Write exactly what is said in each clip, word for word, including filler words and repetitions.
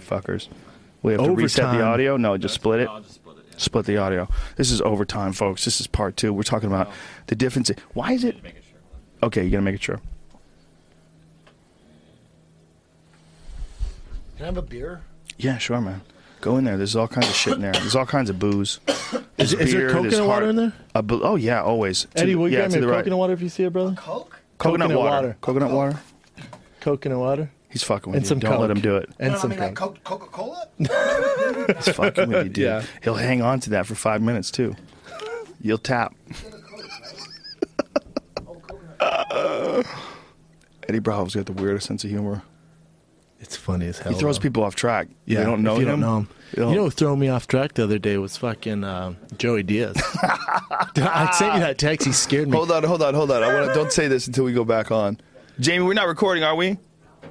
fuckers. We have to Overtime. reset the audio? No, just split it. I'll just split it. Yeah. Split the audio. This is overtime, folks. This is part two. We're talking about the difference. Why is it? Make it sure. Okay, you got to make it sure. Can I have a beer? Yeah, sure, man. Go in there. There's all kinds of shit in there. There's all kinds of booze. Is, is there beer, coconut there's water hard- in there? A bu- oh, yeah, always. To- Eddie, will you yeah, get to me the a right. coconut water if you see it, brother? Coke? Coconut, coconut water. water. Coconut water? Coconut water? He's fucking with And you. some Don't Coke. let him do it. And no, some I mean like Coke. Coca Cola. He's fucking with you, dude. Yeah. He'll hang on to that for five minutes, too. You'll tap. Eddie Bravo's got the weirdest sense of humor. It's funny as hell. He throws though. people off track. Yeah, They don't know if you him. don't know him. They don't- You know what threw me off track the other day was fucking uh, Joey Diaz. I sent you that text. He scared me. Hold on, hold on, hold on. I want to. Don't say this until we go back on. Jamie, we're not recording, are we?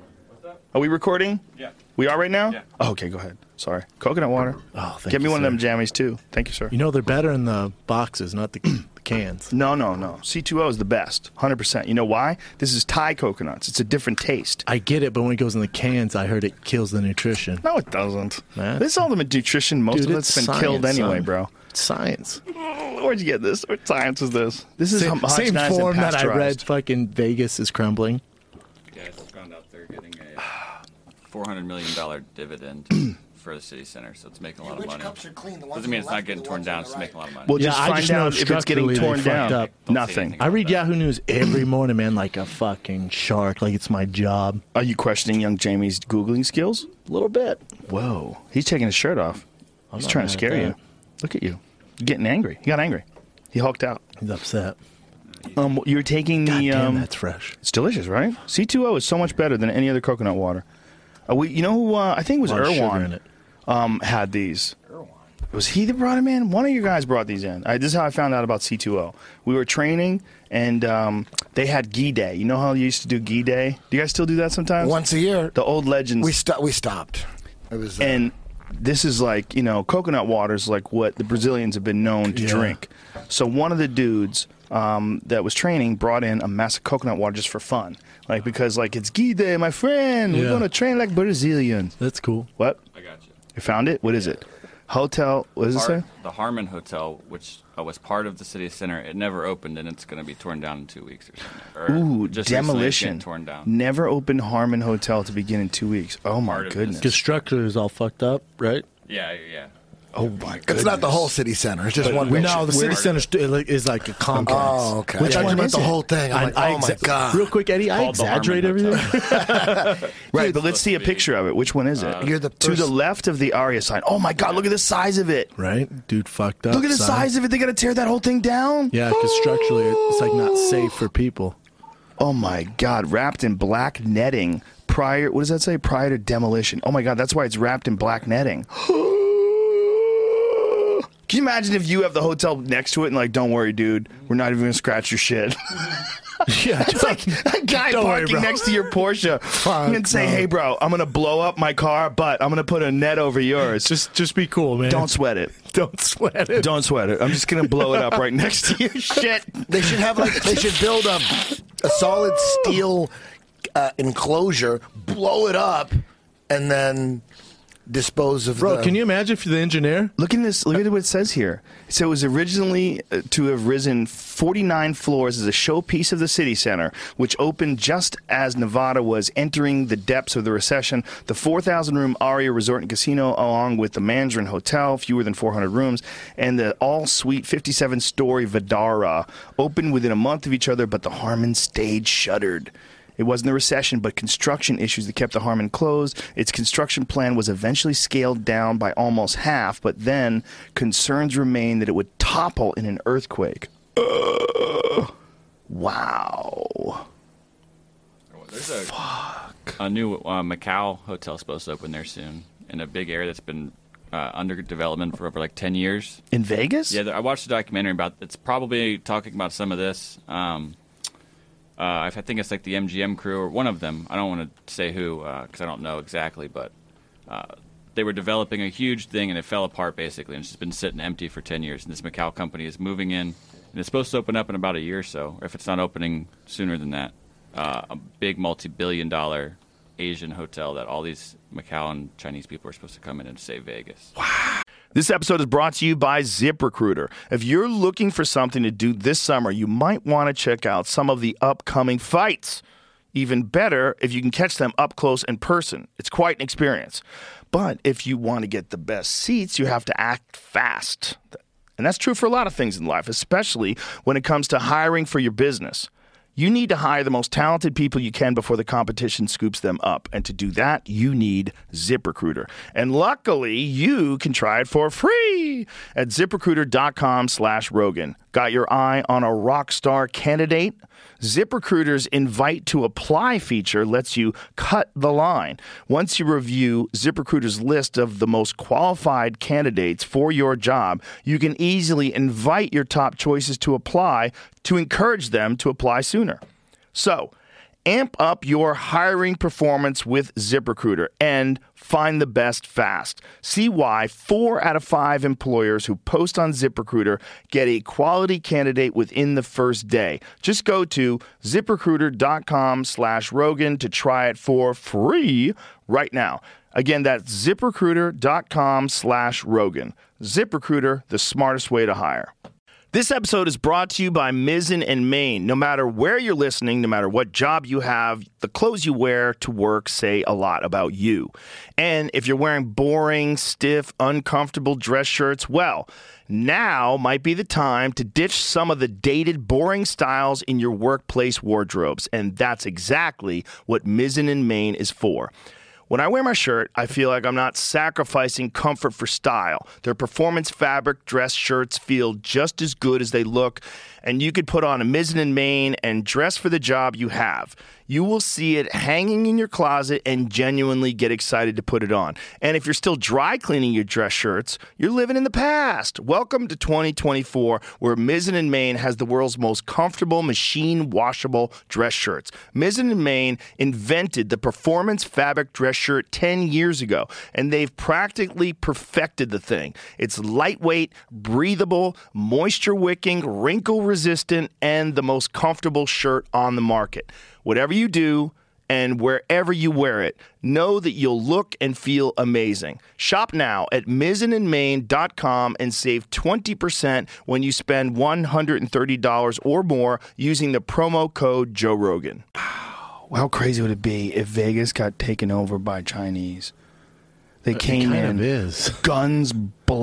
Are we recording? Yeah. We are right now? Yeah. Oh, okay, go ahead. Sorry. Coconut water. Oh, thank Get me you, one sir. of them jammies, too. Thank you, sir. You know they're better in the boxes, not the, the cans. No, no, no. C two O is the best. one hundred percent. You know why? This is Thai coconuts. It's a different taste. I get it, but when it goes in the cans, I heard it kills the nutrition. No, it doesn't. Man. This is all the nutrition. Most Dude, of it's been it's killed science, anyway, son. bro. It's science. Where'd you get this? What science is this? This is Same, hom- same homogenized and form that I read. pasteurized. Fucking Vegas is crumbling. You guys found out they're getting a four hundred million dollars dividend for the city center, so it's making a lot of Which money. cups are clean? The ones Doesn't mean on it's the not left or getting the torn ones down, on it's the making a right? lot of money. Well, Yeah, just I find just know out if it's getting structurally they torn fucked down. up. Don't say Nothing. anything I read about that. Yahoo News every morning, man, like a fucking shark. Like it's my job. Are you questioning young Jamie's Googling skills? A little bit. Whoa. He's taking his shirt off. I'm He's not trying to mad at scare you. that. Look at you. You're getting angry. He got angry. He hulked out. He's upset. Um, you're taking God the. damn, um, that's fresh. It's delicious, right? C two O is so much better than any other coconut water. Uh, we, you know who? Uh, I think it was A lot of sugar Erwan. in it. Um, had these. Was he that brought him in? One of you guys brought these in. I, this is how I found out about C two O. We were training, and um, they had Ghee Day. You know how you used to do Ghee Day? Do you guys still do that sometimes? Once a year. The old legends. We sto- we stopped. It was uh, And this is like, you know, coconut water is like what the Brazilians have been known to Yeah. drink. So one of the dudes um, that was training brought in a mass of coconut water just for fun. Like, because, like, it's Ghee Day, my friend. We're Yeah. going to train like Brazilians. That's cool. What? I got you. You found it? What is it? Hotel, what does it Har- say? the Harmon Hotel, which uh, was part of the city center, it never opened, and it's going to be torn down in two weeks or something. Or Ooh, just recently it's demolition. getting torn down. Never opened Harmon Hotel to begin in two weeks. Oh, my Part of goodness. Because structure is all fucked up, right? Yeah, yeah. Oh, my goodness. it's not the whole city center. It's just But one. we- big No, the shit. city center st- like, is like a complex. Oh, okay. Which I thought one you meant is the it? whole thing. I'm I, like, I oh my exa- god. Real quick, Eddie, I Called the Harmon exaggerate everything. Right, but let's see a supposed to be- picture of it. Which one is it? Uh, You're the to the first- left of the Aria sign. Oh, my God, look at the size of it. Right? Dude fucked up. Look at the son. size of it. They got to tear that whole thing down. Yeah, because structurally it's like not safe for people. Oh my God! Wrapped in black netting prior. What does that say? Prior to demolition. Oh my God! That's why it's wrapped in black netting. Can you imagine if you have the hotel next to it and like, don't worry, dude, we're not even gonna scratch your shit. Yeah, It's like a guy Don't worry, parking bro. next to your Porsche. Fuck, and say, no. hey, bro, I'm gonna blow up my car, but I'm gonna put a net over yours. just just be cool, man. Don't sweat it. don't sweat it. Don't sweat it. I'm just gonna blow it up right next to your shit. They should have like they should build a a solid steel uh, enclosure, blow it up, and then dispose of. Bro, the, can you imagine if you're the engineer? Look at this. Look at what it says here. So it was originally uh, to have risen forty-nine floors as a showpiece of the city center, which opened just as Nevada was entering the depths of the recession. The four thousand room Aria Resort and Casino, along with the Mandarin Hotel, fewer than four hundred rooms, and the all-suite fifty-seven story Vidara, opened within a month of each other, but the Harmon stage shuttered. It wasn't the recession, but construction issues that kept the Harmon closed. Its construction plan was eventually scaled down by almost half, but then concerns remained that it would topple in an earthquake. Uh, wow. There's a, a new uh, Macau hotel supposed to open there soon in a big area that's been uh, under development for over like ten years. In Vegas? Yeah, I watched a documentary about it's probably talking about some of this. Um, uh, I think it's like the M G M crew or one of them. I don't want to say who because I don't know exactly, but uh, they were developing a huge thing and it fell apart basically, and it's just been sitting empty for ten years. And this Macau company is moving in, and it's supposed to open up in about a year or so, or if it's not opening sooner than that. Uh, a big multi-billion dollar Asian hotel that all these Macau and Chinese people are supposed to come in and say Vegas. This episode is brought to you by ZipRecruiter. If you're looking for something to do this summer, you might want to check out some of the upcoming fights. Even better if you can catch them up close in person. It's quite an experience. But if you want to get the best seats, you have to act fast. And that's true for a lot of things in life, especially when it comes to hiring for your business. You need to hire the most talented people you can before the competition scoops them up. And to do that, you need ZipRecruiter. And luckily, you can try it for free at ZipRecruiter.com slash Rogan. Got your eye on a rock star candidate? ZipRecruiter's invite to apply feature lets you cut the line. Once you review ZipRecruiter's list of the most qualified candidates for your job, you can easily invite your top choices to apply to encourage them to apply sooner. So, amp up your hiring performance with ZipRecruiter and find the best fast. See why four out of five employers who post on ZipRecruiter get a quality candidate within the first day. Just go to ZipRecruiter.com slash Rogan to try it for free right now. Again, that's ZipRecruiter.com slash Rogan. ZipRecruiter, the smartest way to hire. This episode is brought to you by Mizzen and Main. No matter where you're listening, no matter what job you have, the clothes you wear to work say a lot about you. And if you're wearing boring, stiff, uncomfortable dress shirts, well, now might be the time to ditch some of the dated, boring styles in your workplace wardrobes. And that's exactly what Mizzen and Main is for. When I wear my shirt, I feel like I'm not sacrificing comfort for style. Their performance fabric dress shirts feel just as good as they look, and you could put on a Mizzen and Main and dress for the job you have. You will see it hanging in your closet and genuinely get excited to put it on. And if you're still dry cleaning your dress shirts, you're living in the past. Welcome to twenty twenty-four, where Mizzen and Main has the world's most comfortable machine washable dress shirts. Mizzen and Main invented the performance fabric dress shirt ten years ago, and they've practically perfected the thing. It's lightweight, breathable, moisture wicking, wrinkle resistant, and the most comfortable shirt on the market. Whatever you do and wherever you wear it, know that you'll look and feel amazing. Shop now at mizzen and main dot com and save twenty percent when you spend one hundred thirty dollars or more using the promo code Joe Rogan. How crazy would it be if Vegas got taken over by Chinese? They came in, is. guns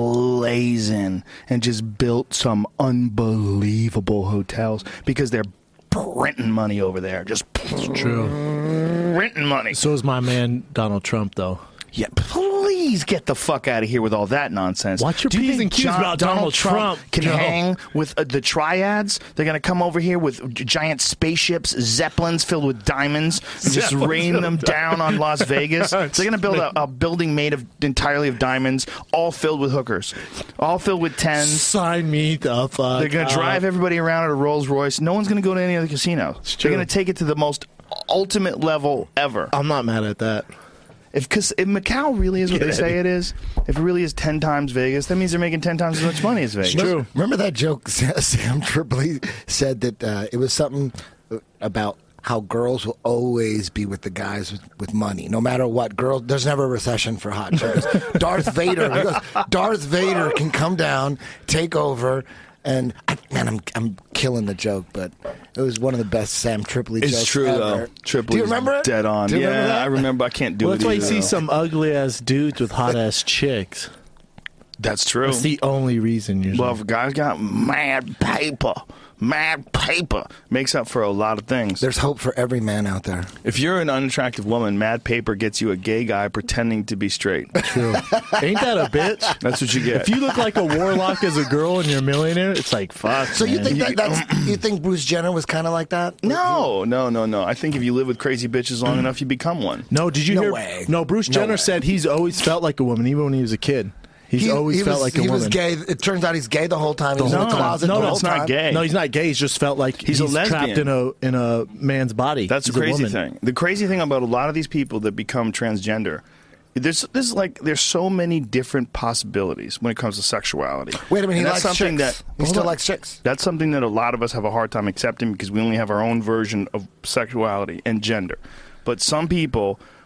blazing, and just built some unbelievable hotels because they're printing money over there. Just It's true. printing money. So is my man Donald Trump, though. Yeah, please get the fuck out of here with all that nonsense. Watch your Do you P's think and Q's John- about Donald Trump, can Joe. hang with uh, the triads? They're going to come over here with g- giant spaceships, zeppelins filled with diamonds, and just Zeppelins rain filled them with down on Las Vegas. They're going to build a, a building made of entirely of diamonds, all filled with hookers, all filled with tens. Sign me the fuck They're going to drive up. everybody around at a Rolls Royce. No one's going to go to any other casino. true. They're going to take it to the most ultimate level ever. I'm not mad at that. If because if Macau really is what Get they say it. it is, if it really is ten times Vegas, that means they're making ten times as much money as Vegas. true. Remember that joke Sam Tripoli said that uh, it was something about how girls will always be with the guys with, with money, no matter what. Girls, there's never a recession for hot chicks. Darth Vader, he goes, Darth Vader can come down, take over, and I, man, I'm I'm killing the joke, but it was one of the best Sam Tripoli jokes It's true ever. though. Triple Do you remember it? Dead on. Do you yeah, remember that? I remember. I can't do Well, it. that's why you either, see though. some ugly ass dudes with hot ass chicks. That's true. That's the only reason usually. Well, if a guy's got mad paper, mad paper makes up for a lot of things. There's hope for every man out there. If you're an unattractive woman, mad paper gets you a gay guy pretending to be straight. True. Ain't that a bitch? That's what you get. If you look like a warlock as a girl and you're a millionaire, it's like fuck. So you man. think that that's you think Bruce Jenner was kind of like that? no, no, no, no. I think if you live with crazy bitches long enough, you become one. No, did you No hear? way. No, Bruce No Jenner way. said he's always felt like a woman, even when he was a kid. He's He, always he felt was, like a he woman. was gay. It turns out he's gay the whole time. He was in whole the time. closet No, the no, whole it's not time. gay. No, he's not gay. He's just felt like He's a lesbian. trapped in a in a man's body. That's the He's a crazy woman. thing. The crazy thing about a lot of these people that become transgender, there's there's like there's so many different possibilities when it comes to sexuality. Wait a minute, he And likes that's something chicks. that He hold still on. likes chicks. That's something that a lot of us have a hard time accepting because we only have our own version of sexuality and gender. But some people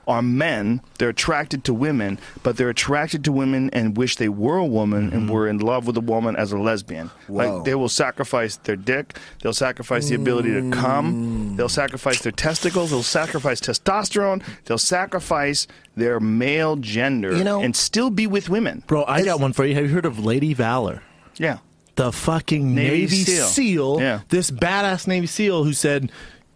are men. They're attracted to women, but they're attracted to women and wish they were a woman and were in love with a woman as a lesbian. Whoa. Like they will sacrifice their dick. They'll sacrifice the ability to come. They'll sacrifice their testicles. They'll sacrifice testosterone. They'll sacrifice their male gender You know- and still be with women. Bro, I got one for you. Have you heard of Lady Valor? Yeah. The fucking Navy Navy, SEAL. SEAL. Yeah. This badass Navy SEAL who said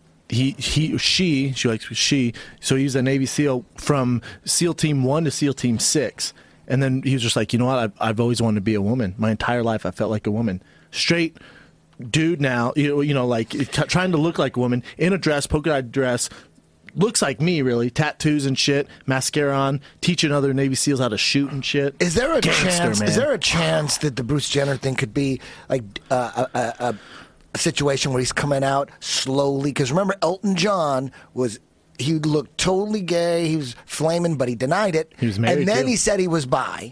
he he she she likes she so he's a Navy SEAL from SEAL Team One to SEAL Team Six, and then he was just like, you know what, I've, I've always wanted to be a woman. My entire life, I felt like a woman. Straight dude now, you know, you know, like t- trying to look like a woman in a dress, polka dot dress. Looks like me, really. Tattoos and shit, mascara on, teaching other Navy SEALs how to shoot and shit. Is there a Gangster, chance? man. Is there a chance that the Bruce Jenner thing could be like uh, a, a, a, a situation where he's coming out slowly? Because remember, Elton John was. He looked totally gay. He was flaming, but he denied it. He was married, and then too. he said he was bi.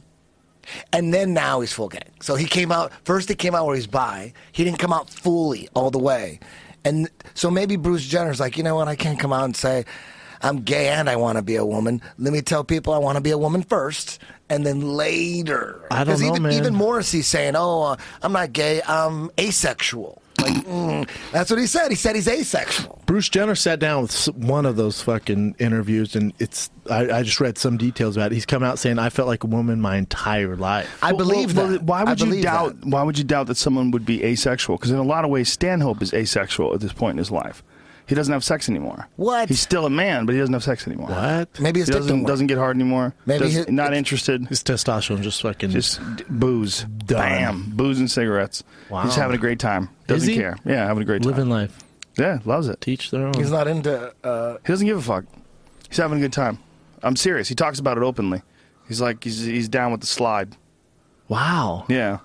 And then now he's full gay. So he came out first. He came out where he's bi. He didn't come out fully all the way. And so maybe Bruce Jenner's like, you know what? I can't come out and say I'm gay and I want to be a woman. Let me tell people I want to be a woman first, and then later. I don't 'Cause know, even, man. Even Morrissey's saying, "Oh, uh, I'm not gay. I'm asexual." Like mm, that's what he said. He said he's asexual. Bruce Jenner sat down with s- one of those fucking interviews, and it's I, I just read some details about it. He's come out saying, I felt like a woman my entire life. I Well, believe well, that. Why I would you believe doubt? that. Why would you doubt that someone would be asexual? Because in a lot of ways, Stanhope is asexual at this point in his life. He doesn't have sex anymore. What? He's still a man, but he doesn't have sex anymore. What? Maybe his He dick doesn't don't work. doesn't get hard anymore. Maybe Does- his- not interested. His testosterone just fucking. Just d- booze, Done. bam, booze and cigarettes. Wow. He's having a great time. Doesn't Is he? care. Yeah, having a great time. living life. Yeah, loves it. Teach their own. He's not into. Uh, He doesn't give a fuck. He's having a good time. I'm serious. He talks about it openly. He's like he's he's down with the slide. Wow. Yeah.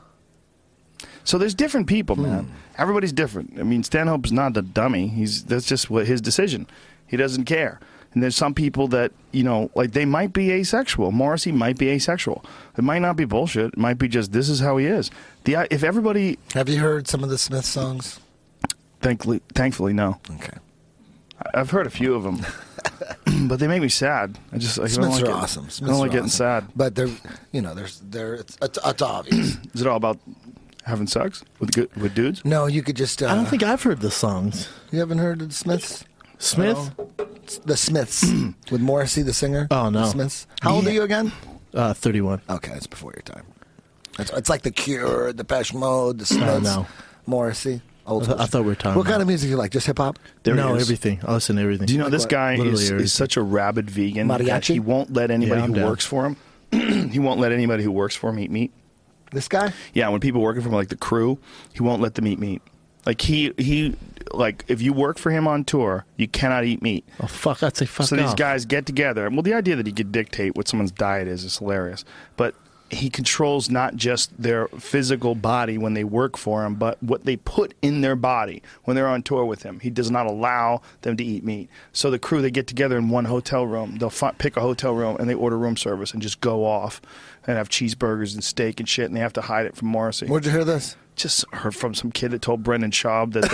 So there's different people, man. Everybody's different. I mean, Stanhope's not a dummy. He's that's just what his decision. He doesn't care. And there's some people that, you know, like they might be asexual. Morrissey might be asexual. It might not be bullshit. It might be just this is how he is. The if everybody have you heard some of the Smith songs? thankfully thankfully no. Okay. I- I've heard a few of them. But they make me sad. I just I don't Smiths like are it. awesome. I Smiths don't like are getting awesome. sad. But they're, you know, there's, they're, it's, it's, it's obvious. Is it all about having sex with good, with dudes? No, you could just. Uh, I don't think I've heard the songs. you haven't heard of the Smiths. Smith? The Smiths with Morrissey, the singer. Oh, no. The Smiths. How old Yeah. are you again? Uh, thirty-one. Okay, it's before your time. It's, it's like the Cure, the Depeche Mode, the Smiths, no. Morrissey. Old I th- school. I thought we were talking What kind about- of music do you like? Just hip hop? There no, he is. everything. I listen to everything. Do you know this what? guy Literally is, everything. is such a rabid vegan that Mariachi? he won't let anybody Yeah, I'm who down. works for him. He won't let anybody who works for him eat meat. This guy? Yeah, when people working for him, like the crew, he won't let them eat meat. Like he he like if you work for him on tour, you cannot eat meat. Oh, fuck. I'd say fuck So these off. guys get together. Well, the idea that he could dictate what someone's diet is is hilarious. But he controls not just their physical body when they work for him, but what they put in their body when they're on tour with him. He does not allow them to eat meat. So the crew, they get together in one hotel room. They'll fi- pick a hotel room and they order room service and just go off and have cheeseburgers and steak and shit, and they have to hide it from Morrissey. Where'd you hear this? Just heard from some kid that told Brendan Schaub that the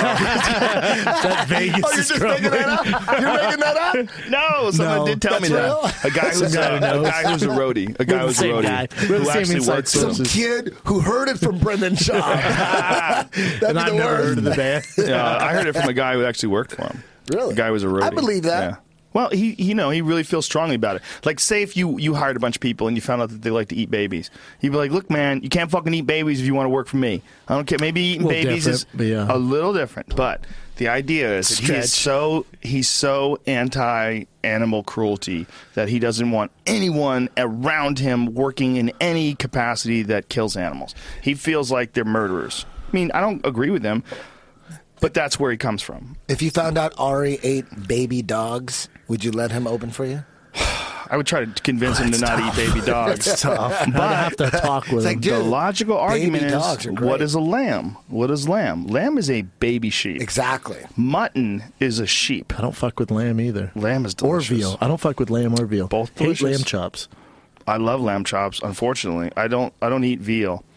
That Vegas Oh, you're is just making that crumbling. up? You're making that up? no, someone No, did tell me that's that. real? A guy who's Some guy a, who a knows. guy who's a roadie. A guy the who's a same roadie guy. We're the who same actually inside works source. for Some him. kid who heard it from Brendan Shaw. That'd And be I've the never worst. heard of the band. Yeah, I heard it from a guy who actually worked for him. Really? The guy was a roadie. I believe that. Yeah. Well, he, he, you know, he really feels strongly about it. Like, say if you, you hired a bunch of people and you found out that they like to eat babies, you'd be like, look, man, you can't fucking eat babies if you want to work for me. I don't care. Maybe eating A little babies is different, but yeah. a little different, but the idea is that he Stretch. is so he's so anti-animal cruelty that he doesn't want anyone around him working in any capacity that kills animals. He feels like they're murderers. I mean, I don't agree with them, but that's where he comes from. If you found out Ari ate baby dogs, would you let him open for you? I would try to convince him to That's not tough. eat baby dogs. It's tough. I'd have to talk with It's like, him. dude, The logical argument baby dogs is, are great. what is a lamb? What is lamb? Lamb is a baby sheep. Exactly. Mutton is a sheep. I don't fuck with lamb either. Lamb is Or delicious. veal. I don't fuck with lamb or veal. Both Hate delicious. lamb chops. I love lamb chops. Unfortunately, I don't. I don't eat veal.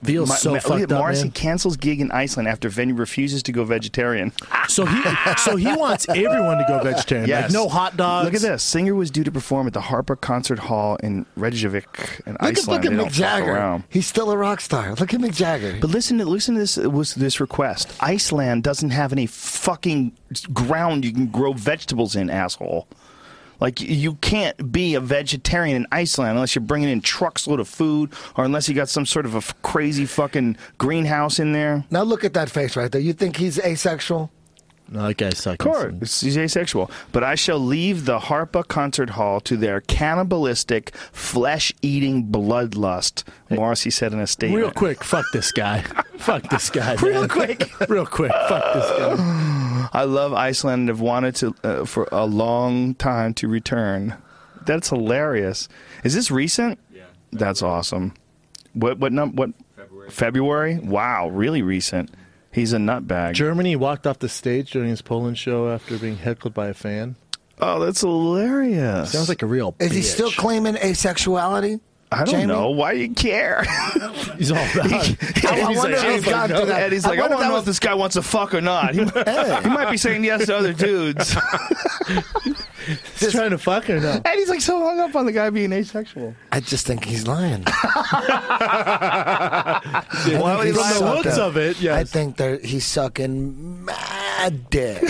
Veal's Ma- so Ma- fucked look at up, Morrissey man. cancels gig in Iceland after venue refuses to go vegetarian. So he, so he wants everyone to go vegetarian. Yes. Like no hot dogs. Look at this. Singer was due to perform at the Harper Concert Hall in Reykjavik in Look at, Iceland. look at They don't Mick fuck Jagger. around. He's still a rock star. Look at Mick Jagger. But listen to listen to this was this request. Iceland doesn't have any fucking ground you can grow vegetables in, asshole. Like, you can't be a vegetarian in Iceland unless you're bringing in trucks load of food or unless you got some sort of a f- crazy fucking greenhouse in there. Now look at that face right there. You think he's asexual? No, that guy's sucking. Of course, he's asexual. But I shall leave the Harpa Concert Hall to their cannibalistic, flesh-eating bloodlust, Morrissey said in a statement. Real quick, fuck this guy. Fuck this guy. Real man. quick. Real quick, fuck this guy. I love Iceland and have wanted to uh, for a long time to return. That's hilarious. Is this recent? Yeah. That's awesome. What what num what February. February? Wow, really recent. He's a nutbag. Germany walked off the stage during his Poland show after being heckled by a fan. Oh, that's hilarious. Sounds like a real Is bitch. he still claiming asexuality? I don't Jamie? know. Why do you care? He's all about it. I, I He's wonder like, if he's gotten to that. Eddie's like, I, wonder want to if know that if this guy wants to fuck or not. He, he might be saying yes to other dudes. He's trying to fuck her now. Eddie's like so hung up on the guy being asexual. I just think he's lying. Why would he He's lie From the about looks that? of it, yes. I think that he's sucking mad dick.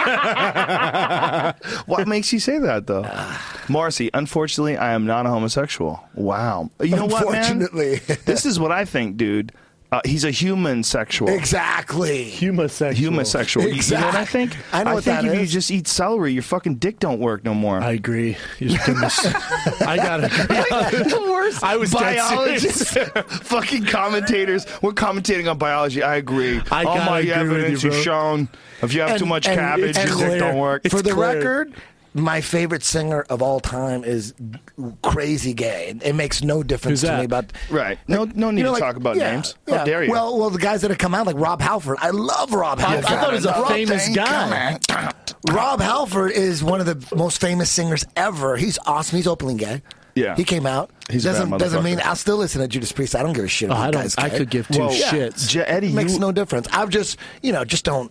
What makes you say that, though? Morrissey, unfortunately, I am not a homosexual. Wow. You know what, man? Unfortunately. This is what I think, dude. Uh, he's a human sexual. Exactly. Humasexual. Humasexual. You- You know what I think? I know what think that if you is. just eat celery, your fucking dick don't work no more. I agree. You're just gonna s- I gotta agree. the worst I was dead biologists, fucking commentators. We're commentating on biology. I agree. I All gotta my agree with evidence you, is bro. shown. If you have And- too much and cabbage, it's your dick clear. don't work. For the clear. record, my favorite singer of all time is Crazy Gay. It makes no difference Who's to that? me about Right. No, no need You know, to like, talk about yeah, names. yeah. How dare you? Well, well, the guys that have come out, like Rob Halford. I love Rob I, Halford. I thought he was a Rob- famous guy. Rob Halford is one of the most famous singers ever. He's awesome. He's openly gay. Yeah. He came out. He's a bad doesn't doesn't motherfucker. mean I'll still listen to Judas Priest. I don't give a shit. Oh, if I the don't. guy's I gay. could give two Whoa. shits. Je- Eddie, It makes you, no difference. I just, you know, just don't.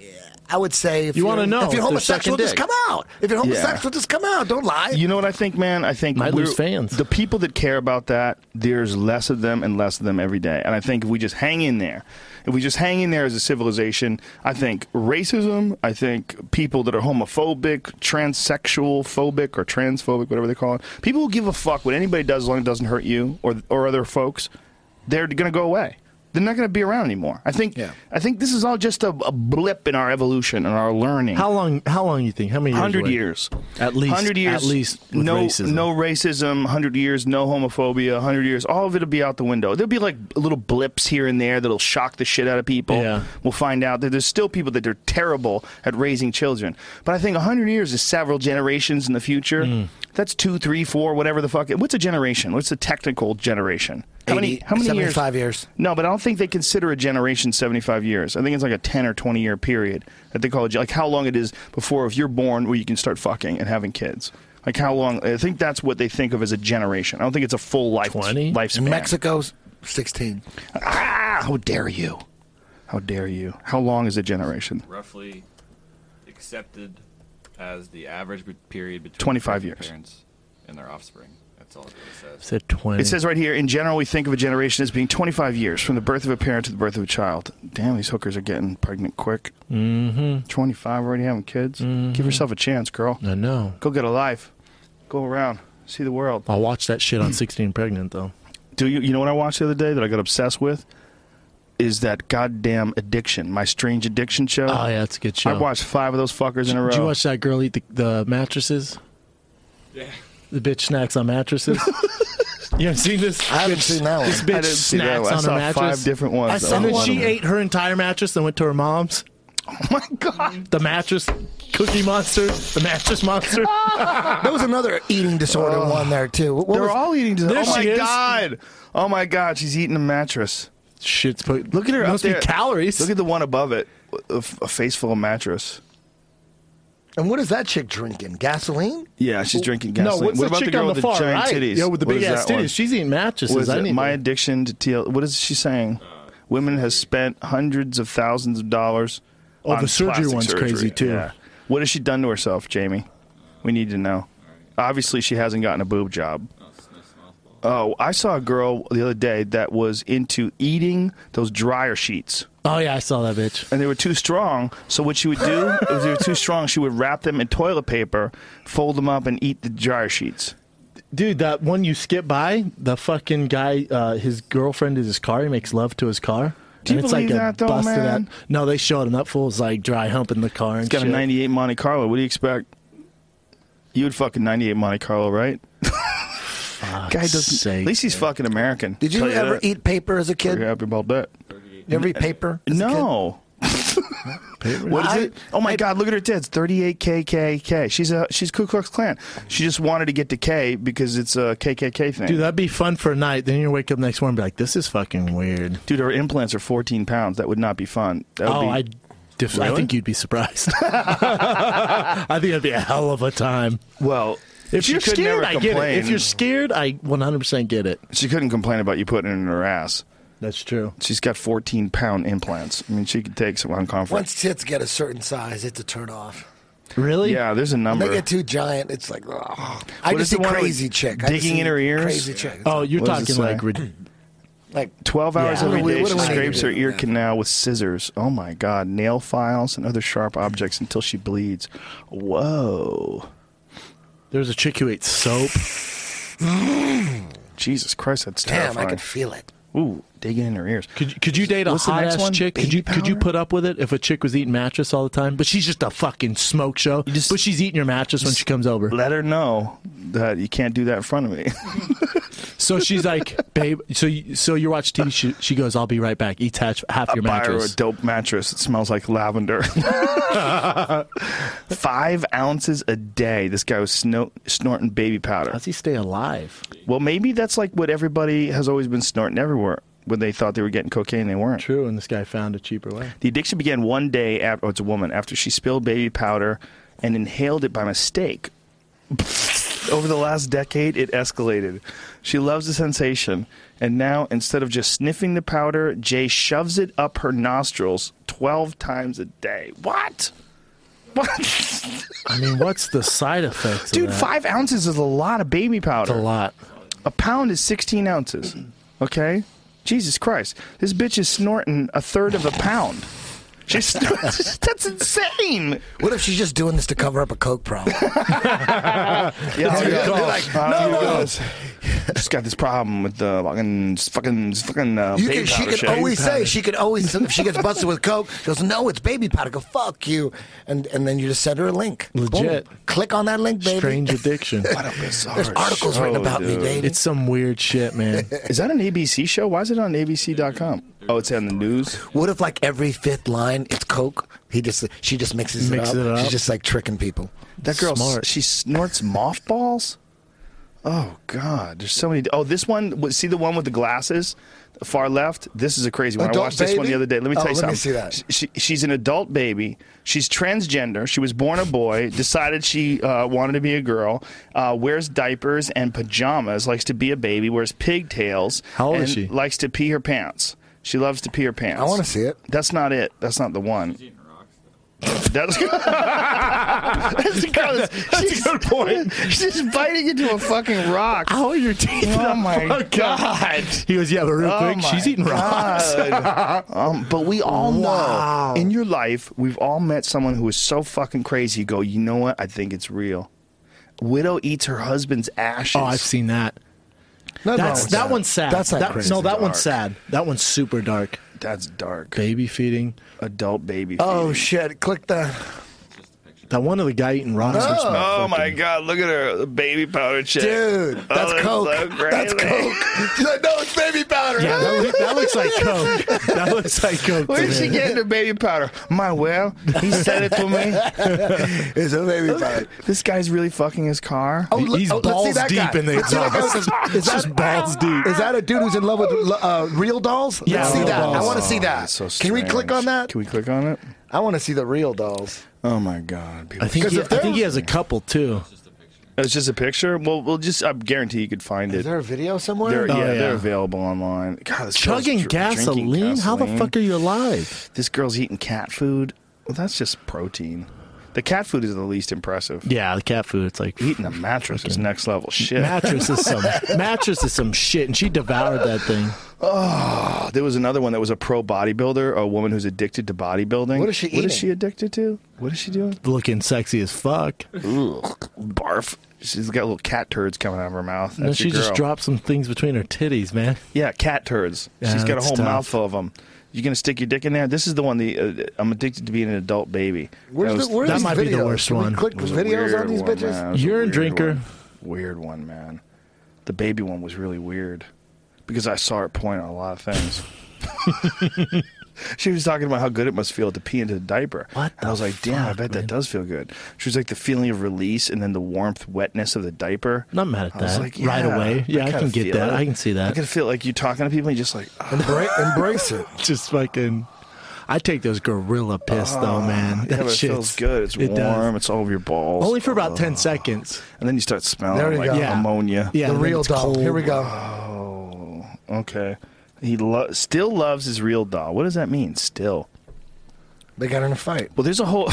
I would say if You you're- wanna know if if you're they're homosexual, sucking just dick. come out. If you're homosexual, just come out. Don't lie. You know what I think, man? I think Might we're- lose fans. The people that care about that, there's less of them and less of them every day. And I think if we just hang in there, if we just hang in there as a civilization, I think racism, I think people that are homophobic, transsexual phobic, or transphobic, whatever they call it, people who give a fuck what anybody does as long as it doesn't hurt you or or other folks, they're going to go away. They're not going to be around anymore. I think. Yeah. I think this is all just a, a blip in our evolution and our learning. How long? How long you think? How many years? Hundred away? years, At least. hundred years, At least. With no, racism. no racism. Hundred years, no homophobia. Hundred years, all of it'll be out the window. There'll be like little blips here and there that'll shock the shit out of people. Yeah. We'll find out that there's still people that are terrible at raising children. But I think hundred years is several generations in the future. Mm. That's two, three, four, whatever the fuck. What's a generation? What's the technical generation? How many? eighty, How many years? seventy-five years. No, but I don't think they consider a generation seventy-five years. I think it's like a ten or twenty year period that they call it. Like how long it is before if you're born where you can start fucking and having kids. Like how long? I think that's what they think of as a generation. I don't think it's a full life twenty? lifespan. In Mexico's sixteen. Ah, how dare you? How dare you? How long is a generation? Roughly accepted as the average be- period between twenty-five pregnant years. parents and their offspring. That's all it says. Said twenty. It says right here, in general, we think of a generation as being twenty-five years from the birth of a parent to the birth of a child. Damn, these hookers are getting pregnant quick. Mm-hmm. twenty-five, already having kids. Mhm. Give yourself a chance, girl. I know. Go get a life. Go around. See the world. I'll watch that shit on sixteen Pregnant though. Do you? You know what I watched the other day that I got obsessed with? Is that goddamn Addiction, My Strange Addiction show. Oh yeah, it's a good show. I watched five of those fuckers in a row. Did you watch that girl eat the, the mattresses? Yeah. The bitch snacks on mattresses. You haven't seen this? I haven't bitch, seen that one. This I bitch didn't see that snacks one. I on saw her mattress. five different ones. I though. saw and then one she of them. ate her entire mattress and went to her mom's. Oh my god! The mattress Cookie Monster, the mattress monster. There was another eating disorder one there too. What They're was, all eating. Dis- There oh my she is. god! Oh my god! She's eating a mattress. Shit's put. Look at her Must up there. be calories. Look at the one above it. A, a face full of mattress. And what is that chick drinking? Gasoline? Yeah, she's drinking No, gasoline. what's what the about chick the girl on with the the far giant right? titties? Yeah, with the What big is ass that one? titties. She's eating mattresses. What is I it? need My to- addiction to T L. What is she saying? Women has spent hundreds of thousands of dollars. Oh, on the surgery plastic one's surgery. crazy, too. Yeah. What has she done to herself, Jamie? We need to know. Obviously, she hasn't gotten a boob job. Oh, I saw a girl the other day that was into eating those dryer sheets. Oh, yeah, I saw that bitch. And they were too strong. So what she would do, if they were too strong, she would wrap them in toilet paper, fold them up, and eat the dryer sheets. Dude, that one you skip by, the fucking guy, uh, his girlfriend is his car. He makes love to his car. Do you and it's believe like a that, though, busted man? At, no, they showed him. That fool's like dry humping the car and He's got shit. a ninety-eight Monte Carlo. What do you expect? You would fucking ninety-eight Monte Carlo, right? Fuck's Guy doesn't. sake, At least he's man. fucking American. Did you Tell ever that. eat paper as a kid? Pretty happy about that. You ever eat paper? as a kid? No. What is I- it? Oh my God! Look at her tits. thirty-eight K K K. She's a she's Ku Klux Klan. She just wanted to get to K because it's a K K K thing. Dude, that'd be fun for a night. Then you wake up next morning and be like, this is fucking weird. Dude, her implants are fourteen pounds. That would not be fun. That would Oh, be, I, def- I Really? think you'd be surprised. I think it'd be a hell of a time. well. If she you're could scared, never I get it. complain. If you're scared, I one hundred percent get it. She couldn't complain about you putting it in her ass. That's true. She's got fourteen pound implants. I mean, she could take some uncomfort. Once tits get a certain size, it's a turn off. Really? Yeah, there's a When number. they get too giant, it's like, oh. I What just is the see one with crazy chick. I just digging see in her ears? Crazy chick. Oh, you're What does it talking say? like rid- like twelve hours Yeah. every What do day, we- she what do we scrapes need her to ear do? canal with scissors. Oh my God. Nail files and other sharp objects until she bleeds. Whoa. there's a chick who ate soap. Jesus Christ, that's damn, terrifying. I could feel it. Ooh, digging in her ears. Could could you date a What's the hot next ass one? chick? Could Baby you could you powder? put up with it if a chick was eating mattress all the time? But she's just a fucking smoke show. just- but she's eating your mattress when she comes over. Let her know that you can't do that in front of me. So she's like, babe. So you, so you watch T V. She, she goes, I'll be right back. Eats half, half your Buy her a mattress. dope mattress. It smells like lavender. Five ounces a day. This guy was sno- snorting baby powder. How's he stay alive? Well, maybe that's like what everybody has always been snorting everywhere. When they thought they were getting cocaine, they weren't. True, and this guy found a cheaper way. The addiction began one day after, oh, it's a woman, after she spilled baby powder and inhaled it by mistake. Over the last decade, it escalated. She loves the sensation, and now, instead of just sniffing the powder, Jay shoves it up her nostrils twelve times a day. What? What? I mean, what's the side effects? Dude, of that? five ounces is a lot of baby powder. That's a lot. A pound is sixteen ounces. Okay? Jesus Christ. This bitch is snorting a third of a pound. She's that's insane. What if she's just doing this to cover up a coke problem? Yeah, They're like, no, no. Just got this problem with the fucking fucking fucking uh, You baby can, she powder could shit. always say, she could always, if she gets busted with coke, she goes, no, it's baby powder. Go, fuck you. And and then you just send her a link. Legit. Boom. Click on that link, baby. Strange addiction. What a bizarre There's articles show, written about me, dude. baby. It's some weird shit, man. Is that an A B C show? Why is it on A B C dot com? Oh, it's on the news. What if like every fifth line it's coke? He just she just mixes Mixes it, up. it up. She's just like tricking people. That girl, Smart. she snorts mothballs. Oh God, there's so many. Oh, this one. See the one with the glasses, the far left. This is a crazy one. I Adult watched this one baby? the other day. Let me Oh, tell you let me something. see that. She, she's an adult baby. She's transgender. She was born a boy. Decided she uh, wanted to be a girl. Uh, wears diapers and pajamas. Likes to be a baby. Wears pigtails. How old and is she? Likes to pee her pants. She loves to pee her pants. I want to see it. That's not it. That's not the one. That's, that's because she's, a good point. She's biting into a fucking rock. How are your teeth? Oh that my fucked God. up? He goes, yeah, but real Oh quick, my she's eating rocks. God. um, but we all Wow. know in your life, we've all met someone who is so fucking crazy. You go, you know what? I think it's real. Widow eats her husband's ashes. Oh, I've seen that. No, That's no, that one's sad. That's not that, crazy. No, that dark. one's sad. That one's super dark. That's dark. Baby feeding. Adult baby. Oh feeding. shit! Click that. That one of the guy eating rocks. No. looks Oh fucking- my God! Look at her, the baby powder chick. Dude, Oh, that's that's coke. so That's crazy. coke. She's like, no, it's baby powder. Yeah, that, look, that looks like coke. That looks like coke. Where to did she me. get her baby powder? My well, he said it to me. It's a baby powder. This guy's really fucking his car. Oh, look- He's oh, let's see balls that deep guy. in the Let's see that guy with exhaust. the- Is Just that balls deep. Is that a dude who's in love with uh, real dolls? Yeah, Let's see real that. I dolls. want to see that. That's so Can we click strange. on that? Can we click on it? I want to see the real dolls. Oh my God! People I think 'Cause he, if I think they're- he has a couple too. It's just a picture. Well, we'll just. I guarantee you could find Is it. there a video somewhere? They're, Oh, yeah, yeah. they're available online. God, this girl's Chugging dr- drinking gasoline? How the gasoline. fuck are you alive? This girl's eating cat food. Well, that's just protein. The cat food is the least impressive. Yeah, the cat food. It's like Eating a mattress is next level shit. mattress is some mattress is some shit, and she devoured that thing. Oh, there was another one that was a pro bodybuilder, a woman who's addicted to bodybuilding. What is she What is eating? she addicted to? What is she doing? Looking sexy as fuck. Ugh, barf. She's got little cat turds coming out of her mouth. And then That's she your just girl. dropped some things between her titties, man. Yeah, cat turds. Yeah, She's got a that's whole tough. mouthful of them. You gonna stick your dick in there? This is the one. The uh, I'm addicted to being an adult baby. Where's That was- the, where's that these might be the videos? worst Can we one. click It was a videos weird on these one, bitches? man. It was a Urine weird drinker. one. Weird one, man. The baby one was really weird because I saw her point on a lot of things. She was talking about how good it must feel to pee into a diaper. What And I was the like, damn, I fuck, bet man? that does feel good. She was like, the feeling of release and then the warmth, wetness of the diaper. Not mad at I was that. like, Right yeah, away. Yeah, I kinda can get feel that. it. I can see I that. can feel like you talking to people and you're just like, oh, Embra- embrace it. Just fucking. I take those gorilla piss though, man. yeah, That but it shit's- feels good. It's it warm. does. It's all over your balls. Only for about ten seconds. And then you start smelling There you like go. Yeah. ammonia. Yeah, The and then real it's doll. cold. Here we go. Oh, okay. He lo- still loves his real doll. What does that mean? Still. They got in a fight. Well, there's a whole.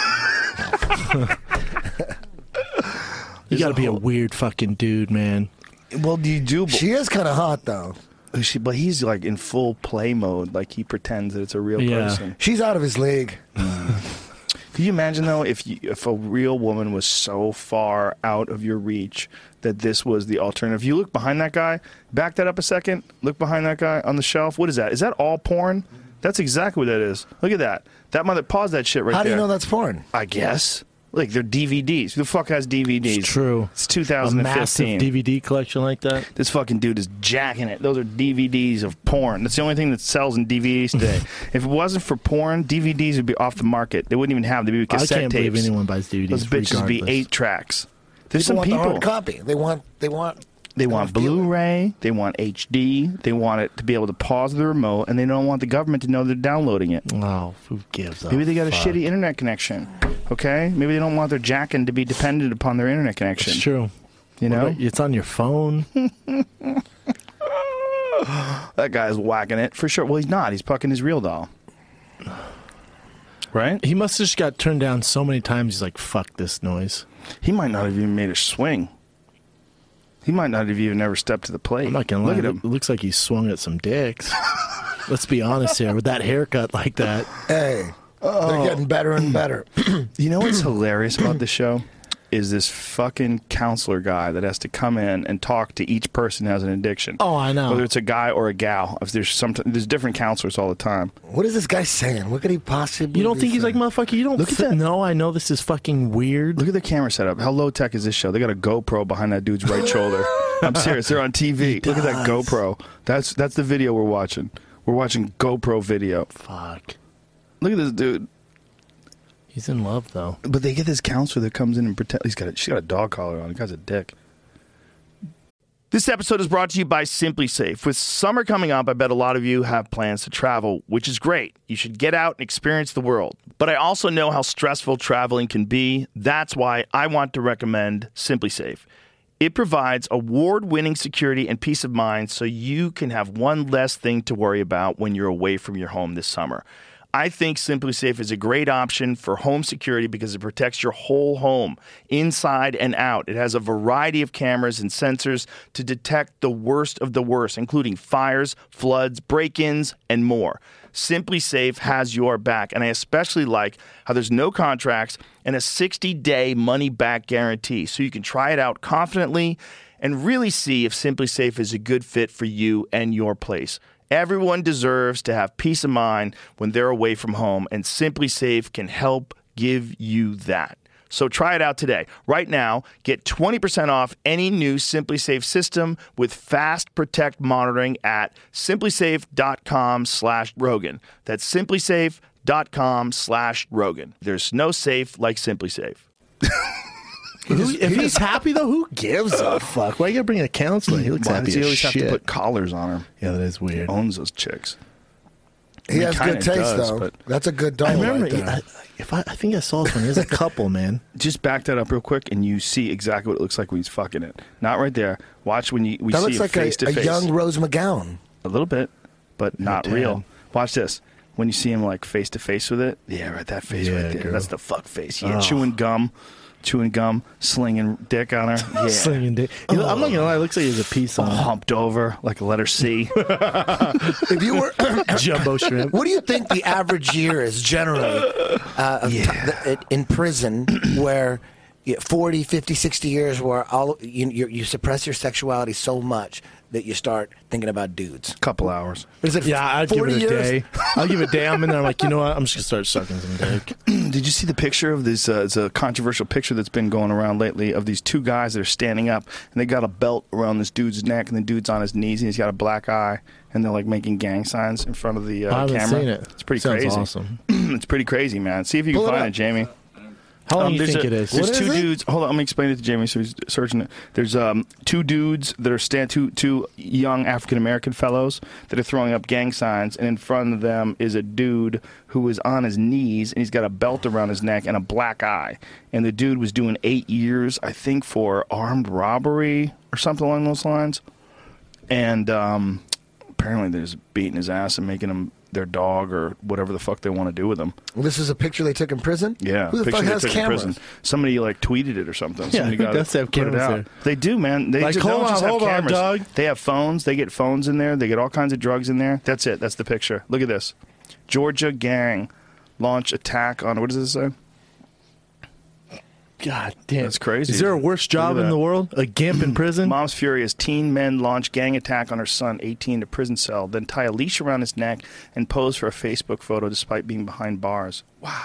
You got to be a weird fucking dude, man. well, do you do? She is kind of hot, though. She, but he's like in full play mode. Like he pretends that it's a real Yeah. person. She's out of his league. Can you imagine though if you, if a real woman was so far out of your reach that this was the alternative? If you look behind that guy, back that up a second. Look behind that guy on the shelf. What is that? Is that all porn? That's exactly what that is. Look at that. That mother. Pause that shit right How do there. you know that's porn? I guess. Like they're D V Ds. Who the fuck has D V Ds? It's true. It's two A thousand massive fifteen. D V D collection like that. This fucking dude is jacking it. Those are D V Ds of porn. That's the only thing that sells in D V Ds today. If it wasn't for porn, D V Ds would be off the market. They wouldn't even have. They'd be I cassette can't tapes. believe anyone buys D V Ds. Those bitches would be regardless. eight tracks. There's People some want the people. hard copy. They want. They want. They want feel it. Blu-ray. They want H D. They want it to be able to pause the remote, and they don't want the government to know they're downloading it. Oh, who gives a Maybe they got a fuck? shitty internet connection. Okay, maybe they don't want their jacking to be dependent upon their internet connection. It's true. You know, What about- it's on your phone. that guy's whacking it for sure. Well, he's not. He's fucking his real doll. Right? He must have just got turned down so many times. He's like, "Fuck this noise." He might not have even made a swing. He might not have even ever stepped to the plate. I'm not gonna Look lie. at him. It looks like he swung at some dicks. Let's be honest here. With that haircut like that, Hey, they're getting better and better. You know what's hilarious about this show? Is this fucking counselor guy that has to come in and talk to each person who has an addiction. Oh, I know. Whether it's a guy or a gal. If there's some, there's different counselors all the time. What is this guy saying? What could he possibly? you don't be think he's like, saying? motherfucker? You don't Look at fi- that. No, I know this is fucking weird. Look at the camera setup. How low tech is this show? They got a GoPro behind that dude's right shoulder. I'm serious. They're on T V. Look at that does. GoPro. That's that's the video we're watching. We're watching GoPro video. Fuck. Look at this dude. He's in love though. But they get this counselor that comes in and pretend he's got a, she's got a dog collar on. The guy's a dick. This episode is brought to you by Simply Safe. With summer coming up, I bet a lot of you have plans to travel, which is great. You should get out and experience the world. But I also know how stressful traveling can be. That's why I want to recommend Simply Safe. It provides award-winning security and peace of mind so you can have one less thing to worry about when you're away from your home this summer. I think Simply Safe is a great option for home security because it protects your whole home, inside and out. It has a variety of cameras and sensors to detect the worst of the worst, including fires, floods, break-ins, and more. Simply Safe has your back, and I especially like how there's no contracts and a sixty-day money-back guarantee, so you can try it out confidently and really see if Simply Safe is a good fit for you and your place. Everyone deserves to have peace of mind when they're away from home, and Simply Safe can help give you that. So try it out today. Right now, get twenty percent off any new Simply Safe system with Fast Protect monitoring at simplysafe.com slash Rogan. That's simplysafe.com slash Rogan. There's no safe like Simply Safe. Who, if he's happy though, who gives a fuck? Why you gotta bring a counselor? He looks Why happy does he as always shit. have to put collars on him? Yeah, that is weird. Owns those chicks. He I mean, has kinda good taste, does, though. But That's a good dog. I remember. Right there. I, if I, I think I saw this one. There's a couple, man. Just back that up real quick, and you see exactly what it looks like when he's fucking it. Not right there. Watch when you we that see looks him like face a, to a face. young Rose McGowan. A little bit, but not damn. real. Watch this. When you see him like face to face with it, yeah, right, that face Yeah, right there. girl. That's the fuck face. Yeah, Oh. chewing gum, chewing gum, slinging dick on her. Yeah, Slinging dick. You know, I'm not gonna lie. It looks like there's a piece all on humped over like a letter C. If you were, jumbo shrimp. what do you think the average year is generally uh, of Yeah. ti- th- in prison where yeah, forty, fifty, sixty years where all you, you, you suppress your sexuality so much that you start thinking about dudes? Couple hours. Is it Yeah, I'd give forty it a years? day. I'll give it a day. I'm in there. I'm like, you know what? I'm just gonna start sucking some dick. Did you see the picture of this? Uh, it's a controversial picture that's been going around lately of these two guys that are standing up, and they got a belt around this dude's neck, and the dude's on his knees, and he's got a black eye, and they're like making gang signs in front of the uh, I haven't camera. seen it. It's pretty Sounds crazy. awesome. It's pretty crazy, man. See if you can Pull it find up. it, Jamie. How long Um, do you there's think a- it is? There's What two is it? dudes. Hold on, I'm gonna explain it to Jamie, so he's searching it. There's um, two dudes that are stand two two young African American fellows that are throwing up gang signs, and in front of them is a dude who is on his knees, and he's got a belt around his neck and a black eye. And the dude was doing eight years, I think, for armed robbery or something along those lines. And um, apparently, they're just beating his ass and making him their dog or whatever the fuck they want to do with him. Well, this is a picture they took in prison? Yeah, Who the picture fuck they has took in cameras? prison. Somebody like tweeted it or something. Yeah, Somebody who got does it, have put it cameras out. there? They do, man. They Like, just, they hold don't just on, have hold on, cameras. dog. They have phones. They get phones in there. They get all kinds of drugs in there. That's it. That's the picture. Look at this. Georgia gang launch attack on, what does this say? God damn, That's crazy. Is there a worse job Look at in that. the world? A gimp in prison? Mom's furious. Teen men launch gang attack on her son, eighteen, to prison cell, then tie a leash around his neck and pose for a Facebook photo despite being behind bars.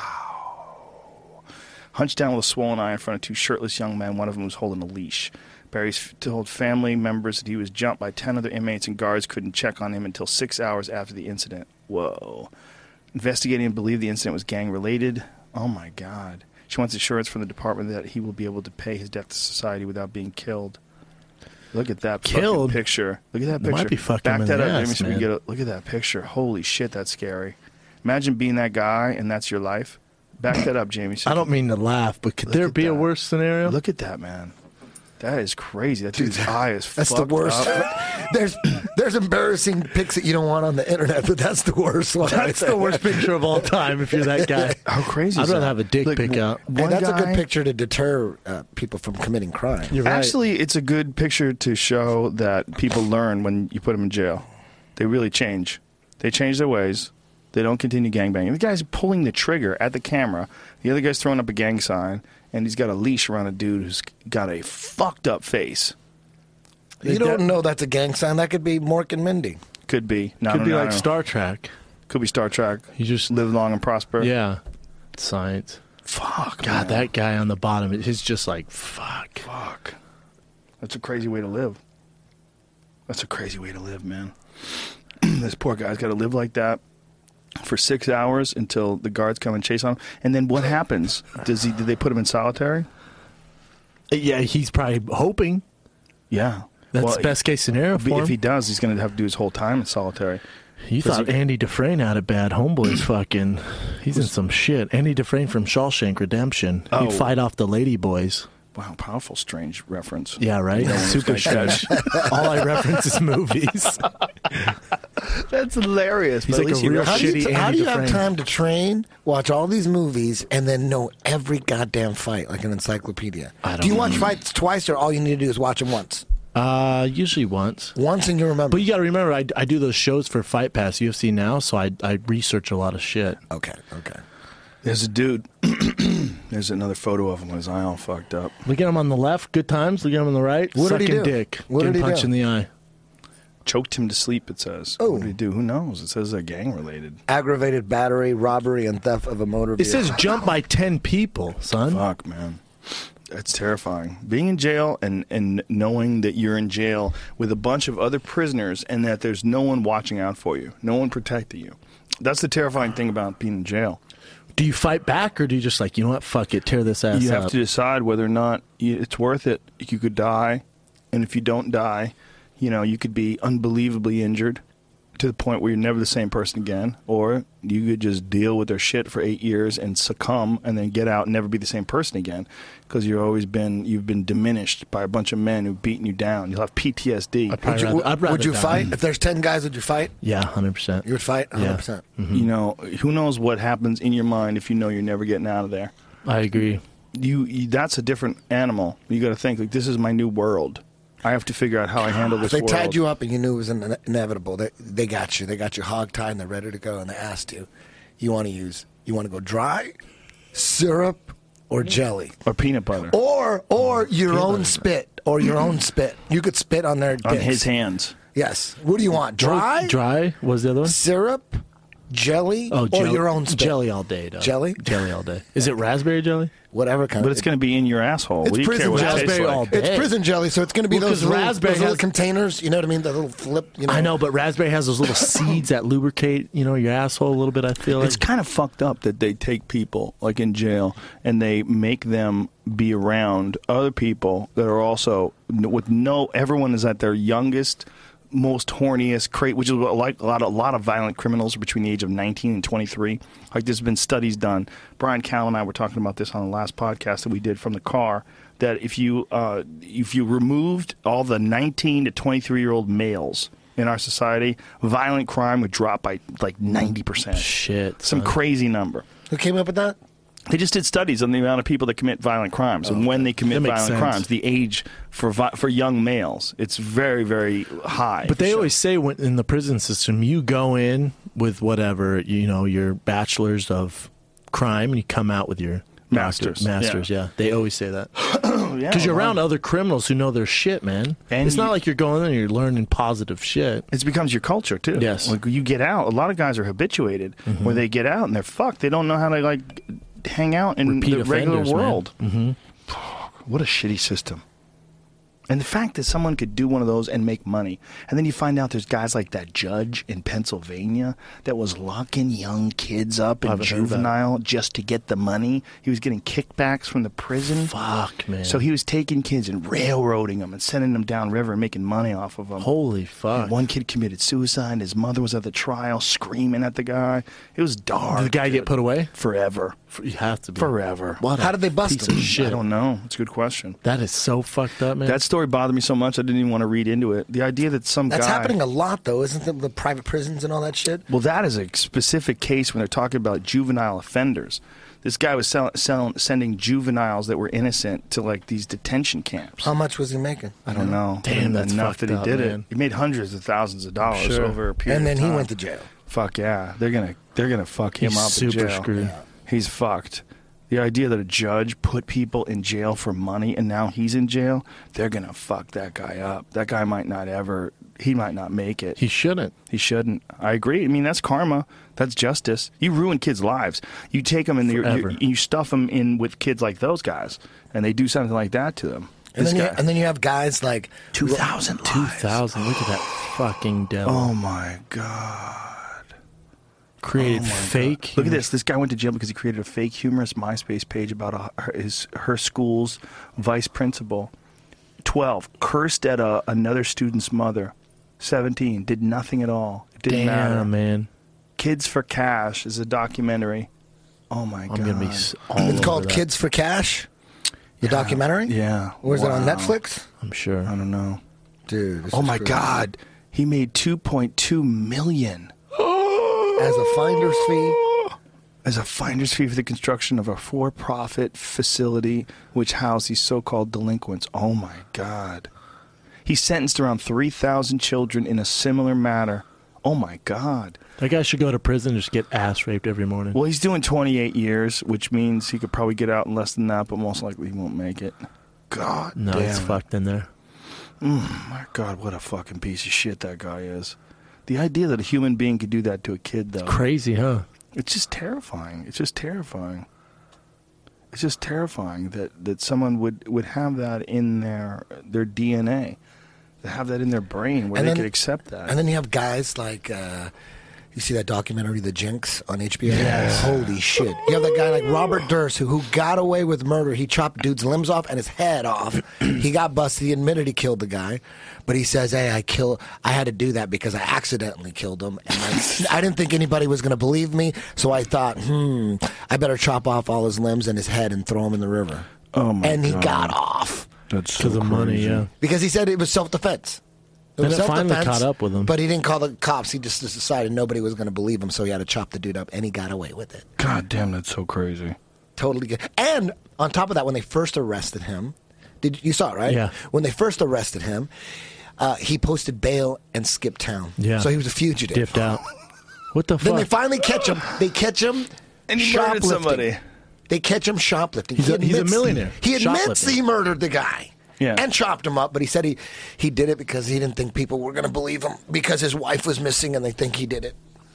Wow. Hunched down with a swollen eye in front of two shirtless young men. One of them was holding a leash. Barry's told family members that he was jumped by ten other inmates, and guards couldn't check on him until six hours after the incident. Whoa. Investigating believe the incident was gang-related. Oh, my God. She wants assurance from the department that he will be able to pay his debt to society without being killed. Look at that fucking Killed? picture. Look at that Might picture. be fucking Back him in that the up, ass, Jamie, so we man. get a look at that picture. Holy shit, that's scary. Imagine being that guy and that's your life. Back that up, Jamie. so I don't mean to laugh, but could Look there at be a that. worse scenario? Look at that, man. That is crazy. That dude's eye is That's the fucked worst. up. there's there's embarrassing pics that you don't want on the internet, but that's the worst one. That's the worst picture of all time if you're that guy. How crazy I'd is rather that? have a dick Like, pic w- out. And one that's a guy- good picture to deter uh, people from committing crime. You're right. Actually, it's a good picture to show that people learn when you put them in jail. They really change. They change their ways. They don't continue gangbanging. The guy's pulling the trigger at the camera. The other guy's throwing up a gang sign, and he's got a leash around a dude who's got a fucked up face. You don't know that's a gang sign. That could be Mork and Mindy. Could be. No, Could no, be no, like no. Star Trek. Could be Star Trek. You just Live long and prosper. yeah, science. Fuck. God, man. that guy on the bottom is just like fuck. Fuck. That's a crazy way to live. That's a crazy way to live, man. This poor guy's got to live like that for six hours until the guards come and chase on him. And then what happens? Does he? Did they put him in solitary? Yeah, he's probably hoping Yeah. that's Well, the best case scenario If, for if him. he does, he's going to have to do his whole time in solitary. You does thought he- Andy Dufresne had a bad homeboy's fucking. He's in some shit. Andy Dufresne from Shawshank Redemption. Oh. He'd fight off the lady boys. Wow, powerful, strange reference. Yeah, right. You know, Super it's like strange. All I reference is movies. That's hilarious. He's but at like least a he real knows- How do you, Shitty how Andy do you have Dufresne. time to train, watch all these movies, and then know every goddamn fight like an encyclopedia? I don't do you know. watch fights twice, or all you need to do is watch them once? Uh, usually once. Once, and you remember. But you got to remember, I, I do those shows for Fight Pass U F C now, so I I research a lot of shit. okay, okay. There's a dude. There's another photo of him with his eye all fucked up. Look at him on the left, good times. Look at him on the right, What did sucking he do? dick, What did getting he punched do? in the eye. Choked him to sleep, it says. Oh. What did he do? Who knows? It says they're gang related. Aggravated battery, robbery, and theft of a motor It vehicle. says jump by ten people, son. Fuck, man. That's terrifying. Being in jail and, and knowing that you're in jail with a bunch of other prisoners and that there's no one watching out for you, no one protecting you. That's the terrifying thing about being in jail. Do you fight back, or do you just like, you know what, fuck it, tear this ass You up? have to decide whether or not you- it's worth it. You could die, and if you don't die, you know, you could be unbelievably injured. to the point where you're never the same person again, or you could just deal with their shit for eight years and succumb, and then get out and never be the same person again, because you've always been you've been diminished by a bunch of men who've beaten you down. You'll have P T S D. I'd Would you, rather- I'd rather would you die. fight if there's ten guys? Would you fight? Yeah, one hundred percent. You would fight one hundred percent. Mm-hmm. You know, who knows what happens in your mind if you know you're never getting out of there. I agree. You, you that's a different animal. You got to think like, this is my new world. I have to figure out how I handle this If they world. tied you up and you knew it was ine- inevitable, they, they got you. They got you hogtied and they're ready to go, and they asked you, you want to use, you want to go dry, syrup, or jelly? or peanut butter Or or your own spit. Or your own spit. You could spit on their on dicks. his hands. Yes. What do you want? Dry? Dry was the other one? Syrup? Jelly? Oh, or jelly, your own spit? jelly all day. Dog. Jelly? Jelly all day. Is it raspberry jelly? Whatever kind But of. it's going to be in your asshole. It's What do you prison care what it tastes raspberry like? all day. It's prison jelly, so it's going to be Well, those 'cause little, raspberry those little has- containers. You know what I mean? The little flip. You know. I know, but raspberry has those little seeds that lubricate, you know, your asshole a little bit. I feel like It's kind of fucked up that they take people like in jail and they make them be around other people that are also with no. Everyone is at their youngest, most horniest, cra which is what, like a lot of a lot of violent criminals are between the age of nineteen and twenty-three. Like there's been studies done. Brian Cal and I were talking about this on the last podcast that we did from the car. That if you uh, if you removed all the nineteen to twenty-three year old males in our society, violent crime would drop by like ninety percent. shit. Some son. crazy number. Who came up with that? They just did studies on the amount of people that commit violent crimes and when they commit That makes violent sense. crimes, the age for vi for young males. It's very, very high. But they So- always say when, in the prison system, you go in with whatever, you know, your bachelor's of crime, and you come out with your Masters, Masters, yeah. They always say that. Yeah, Because you're well, around other criminals who know their shit, man. And it's not you- like you're going in and you're learning positive shit. It becomes your culture too. Yes. Like you get out, a lot of guys are habituated Mm-hmm. where they get out and they're fucked. They don't know how to like hang out in Repeat the regular offenders, man. world. Mm-hmm. What a shitty system. And the fact that someone could do one of those and make money, and then you find out there's guys like that judge in Pennsylvania that was locking young kids up in I haven't heard that. juvenile just to get the money. He was getting kickbacks from the prison. Fuck, man. So he was taking kids and railroading them and sending them downriver and making money off of them. Holy fuck. And one kid committed suicide. His mother was at the trial screaming at the guy. It was dark. Did the guy dude. get put away? Forever. You have to be. Forever. What a How did they bust piece him? of shit. I don't know. It's a good question. That is so fucked up, man. That story bothered me so much I didn't even want to read into it. The idea that some That's guy... happening a lot, though, isn't it? The private prisons and all that shit. Well, that is a specific case when they're talking about juvenile offenders. This guy was sell, sell, sending juveniles that were innocent to like these detention camps. How much was he making? I don't know. Damn, that's enough that fucked he up, did man. it. He made hundreds of thousands of dollars Sure. over a period. And then of he time. went to jail. Fuck yeah, they're gonna they're gonna fuck him He's up super in jail. screwed. He's fucked. The idea that a judge put people in jail for money and now he's in jail, they're gonna fuck that guy up. That guy might not ever. He might not make it. He shouldn't. He shouldn't. I agree. I mean, that's karma. That's justice. You ruin kids' lives. You take them and you, Forever. you, you stuff them in with kids like those guys, and they do something like that to them. And This then, you, guy, and then you have guys like two thousand two thousand. Look at that fucking devil. Oh my god. Created fake. Look at this. This guy went to jail because he created a fake humorous MySpace page about a, her, his her school's vice principal. twelve. Cursed at a, another student's mother. seventeen. Did nothing at all. It didn't Damn, matter. man. Kids for Cash is a documentary. Oh my I'm god. gonna be s- all it's over called that. Kids for Cash, the documentary. Yeah. Or is it on Wow. Netflix? I'm sure. I don't know. Dude. this Oh is my crazy. god. He made two point two million As a finder's fee. as a finder's fee for the construction of a for-profit facility which housed these so-called delinquents. Oh my god. He sentenced around three thousand children in a similar manner. Oh my god. That guy should go to prison and just get ass raped every morning. Well, he's doing twenty-eight years, which means he could probably get out in less than that, but most likely he won't make it. God no, damn it's it. fucked in there. My God, what a fucking piece of shit that guy is. The idea that a human being could do that to a kid, though, Crazy, huh? it's just terrifying. It's just terrifying. It's just terrifying that, that someone would, would have that in their their D N A, to have that in their brain where And they then- could accept that. And then you have guys like, uh, You see that documentary, The Jinx, on H B O? Yes. Holy shit. You have that guy like Robert Durst who, who got away with murder. He chopped dude's limbs off and his head off. He got busted. He admitted he killed the guy. But he says, hey, I kill. I had to do that because I accidentally killed him. And I, I didn't think anybody was going to believe me. So I thought, hmm, I better chop off all his limbs and his head and throw him in the river. Oh, my And he God. got off. That's so Because of money, crazy. yeah. Because he said it was self-defense. It And was it finally self-defense, caught up with him. But he didn't call the cops. He just decided nobody was going to believe him, so he had to chop the dude up, and he got away with it. God damn, that's so crazy. Totally good. And on top of that, when they first arrested him, did you saw it, right? Yeah. When they first arrested him, uh, he posted bail and skipped town. Yeah. So he was a fugitive. Dipped out. What the fuck? Then they finally catch him. They catch him And he murdered shoplifting. somebody. They catch him shoplifting. He's He a- he's a admits- millionaire. He admits Shoplifting. he murdered the guy. Yeah. And chopped him up, but he said he, he did it because he didn't think people were going to believe him because his wife was missing and they think he did it.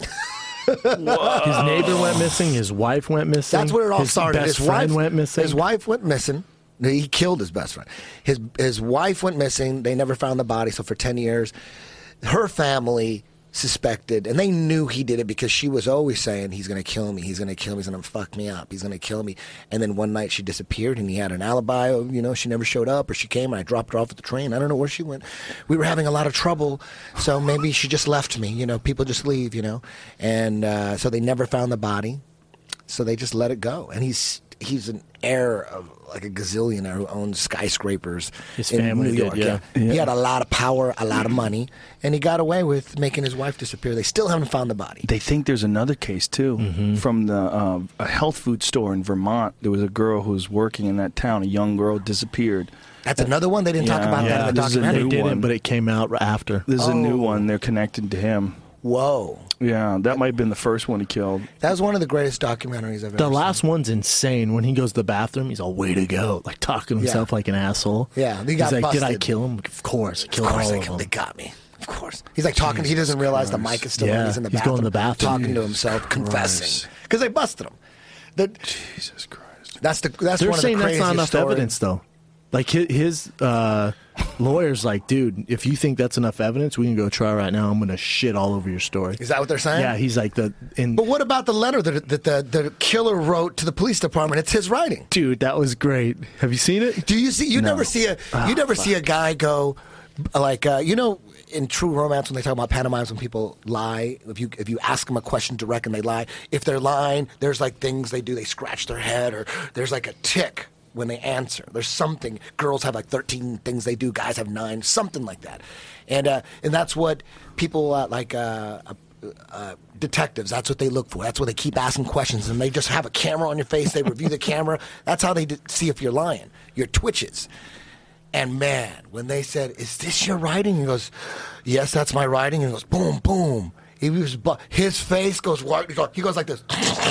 His neighbor went missing. His wife went missing. That's where it all his started. Best his friend wife went missing. His wife went missing. He killed his best friend. His his wife went missing. They never found the body. So for ten years, her family suspected, and they knew he did it because she was always saying, "He's going to kill me. He's going to kill me. He's going to fuck me up. He's going to kill me." And then one night she disappeared, and he had an alibi. Of, you know, she never showed up, or she came, and I dropped her off at the train. I don't know where she went. We were having a lot of trouble, so maybe she just left me. You know, people just leave. You know, and uh, so they never found the body. So they just let it go, and he's he's an heir of like a gazillionaire who owns skyscrapers His in family New did, York. yeah. He had a lot of power, a lot of money, and he got away with making his wife disappear. They still haven't found the body. They think there's another case too Mm-hmm. from the uh, a health food store in Vermont. There was a girl who was working in that town. A young girl disappeared. That's another one. They didn't talk Yeah. about yeah, that in the this is a they new documentary. didn't, one. but it came out after. There's a new Oh. one. They're connected to him. Whoa, Yeah, that might have been the first one he killed. that was one of the greatest documentaries I've ever The seen. last one's insane. When he goes to the bathroom, he's all, way to go. Like, talking to himself Yeah. like an asshole. Yeah, he he's got like, did I busted. kill him? Of course. I Of killed course, all they, of them. they got me. Of course, he's like talking. He doesn't realize the mic is still on. Yeah, He's in the he's bathroom, going to the bathroom. talking to himself, confessing because they busted him. The, Jesus Christ. that's the that's They're one of saying the that's craziest not enough stories. evidence, though. Like, his, his uh, lawyer's like, dude, if you think that's enough evidence, we can go try right now. I'm going to shit all over your story. Is that what they're saying? Yeah, he's like, the in. But what about the letter that, that the, the killer wrote to the police department? It's his writing. Dude, that was great. Have you seen it? Do you see? You No. never see a. Oh, You never see a guy go, like uh, you know, in True Romance when they talk about pantomimes when people lie. If you if you ask them a question direct and they lie, if they're lying, there's like things they do. They scratch their head, or there's like a tick when they answer. There's something. Girls have like thirteen things they do. Guys have nine. Something like that, and uh, and that's what people uh, like. Uh, uh, uh, detectives, that's what they look for. That's what they keep asking questions, and they just have a camera on your face. They review the camera. That's how they d- see if you're lying. Your twitches. And man, when they said, "Is this your writing?" He goes, "Yes, that's my writing." And he goes, "Boom, boom." He was, bu- his face goes white. He goes, he goes like this.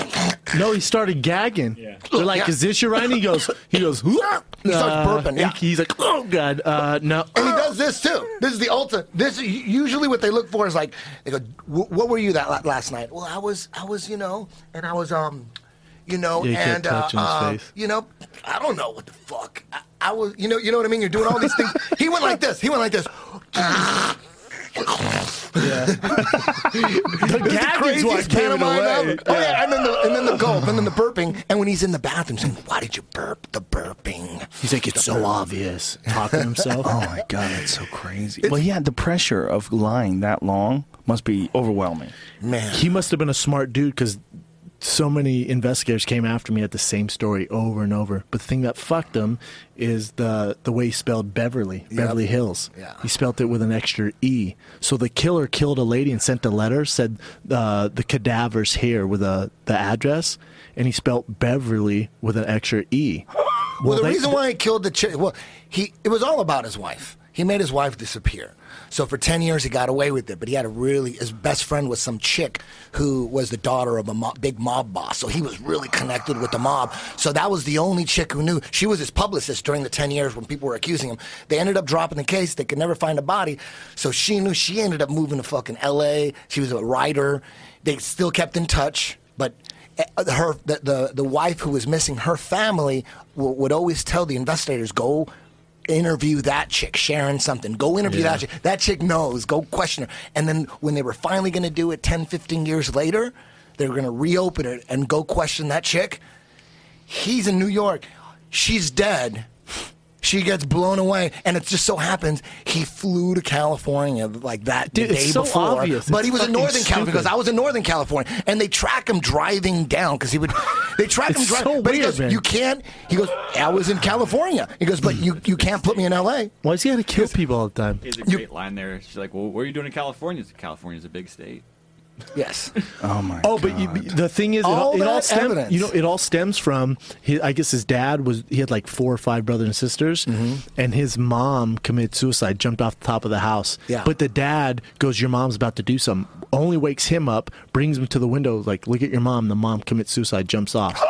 No, he started gagging. Yeah. They're like, Yeah. is this your writing? He goes, he goes, He starts burping, yeah. He's like, oh, God, uh, no. And he does this too. This is the ultimate. This is usually what they look for is like, they go, "Wh- "What were you that la- last night?" Well, I was, I was, you know, and I was, um, you know, Yeah, he kept and uh, touching his uh, face. you know, I don't know what the fuck. I, I was, you know, you know what I mean. You're doing all these things. He went like this. He went like this. The It's gagging's the craziest what gave it pantomime away. ever. Oh yeah, and then the and then the gulp, and then the burping, and when he's in the bathroom saying, "Why did you burp?" The burping. He's like, it's so obvious. Talking to himself. Oh my God, that's so crazy. Well, yeah, the pressure of lying that long must be overwhelming. Man, He must have been a smart dude because so many investigators came after me at the same story over and over. But the thing that fucked him is the the way he spelled Beverly, Yep. Beverly Hills. Yeah. He spelled it with an extra E. So the killer killed a lady and sent a letter, said uh, the cadaver's here with a, the address, and he spelled Beverly with an extra E. well, the they- reason why he killed the chick, well, he it was all about his wife. He made his wife disappear. So for ten years, he got away with it. But he had a really, his best friend was some chick who was the daughter of a mob, big mob boss. So he was really connected with the mob. So that was the only chick who knew. She was his publicist during the ten years when people were accusing him. They ended up dropping the case. They could never find a body. So she knew. She ended up moving to fucking L A. She was a writer. They still kept in touch. But her, the, the, the wife who was missing, her family w- would always tell the investigators, go interview that chick, Sharon something. Go interview Yeah. that chick. That chick knows. Go question her. And then when they were finally going to do it ten, fifteen years later, they were going to reopen it and go question that chick. He's in New York. She's dead. She gets blown away, and it just so happens he flew to California like that Dude, the it's day so before. obvious. But It's he was in fucking Northern California because stupid. I was in Northern California, and they track him driving down because he would. They track him It's driving, so but he weird, goes, man. "You can't." He goes, "I was in California." He goes, "But you you can't put me in L A" Why does he got to kill people all the time? He has a You- great line there. She's like, "Well, what are you doing in California?" He's like, "California's a big state." Yes. Oh my. Oh, but you, the thing is, it All all, it all that stems. evidence. You know, it all stems from. His, I guess his dad was. He had like four or five brothers and sisters, Mm-hmm. and his mom committed suicide, jumped off the top of the house. Yeah. But the dad goes, "Your mom's about to do something." Only wakes him up, brings him to the window, like, "Look at your mom." The mom commits suicide, jumps off.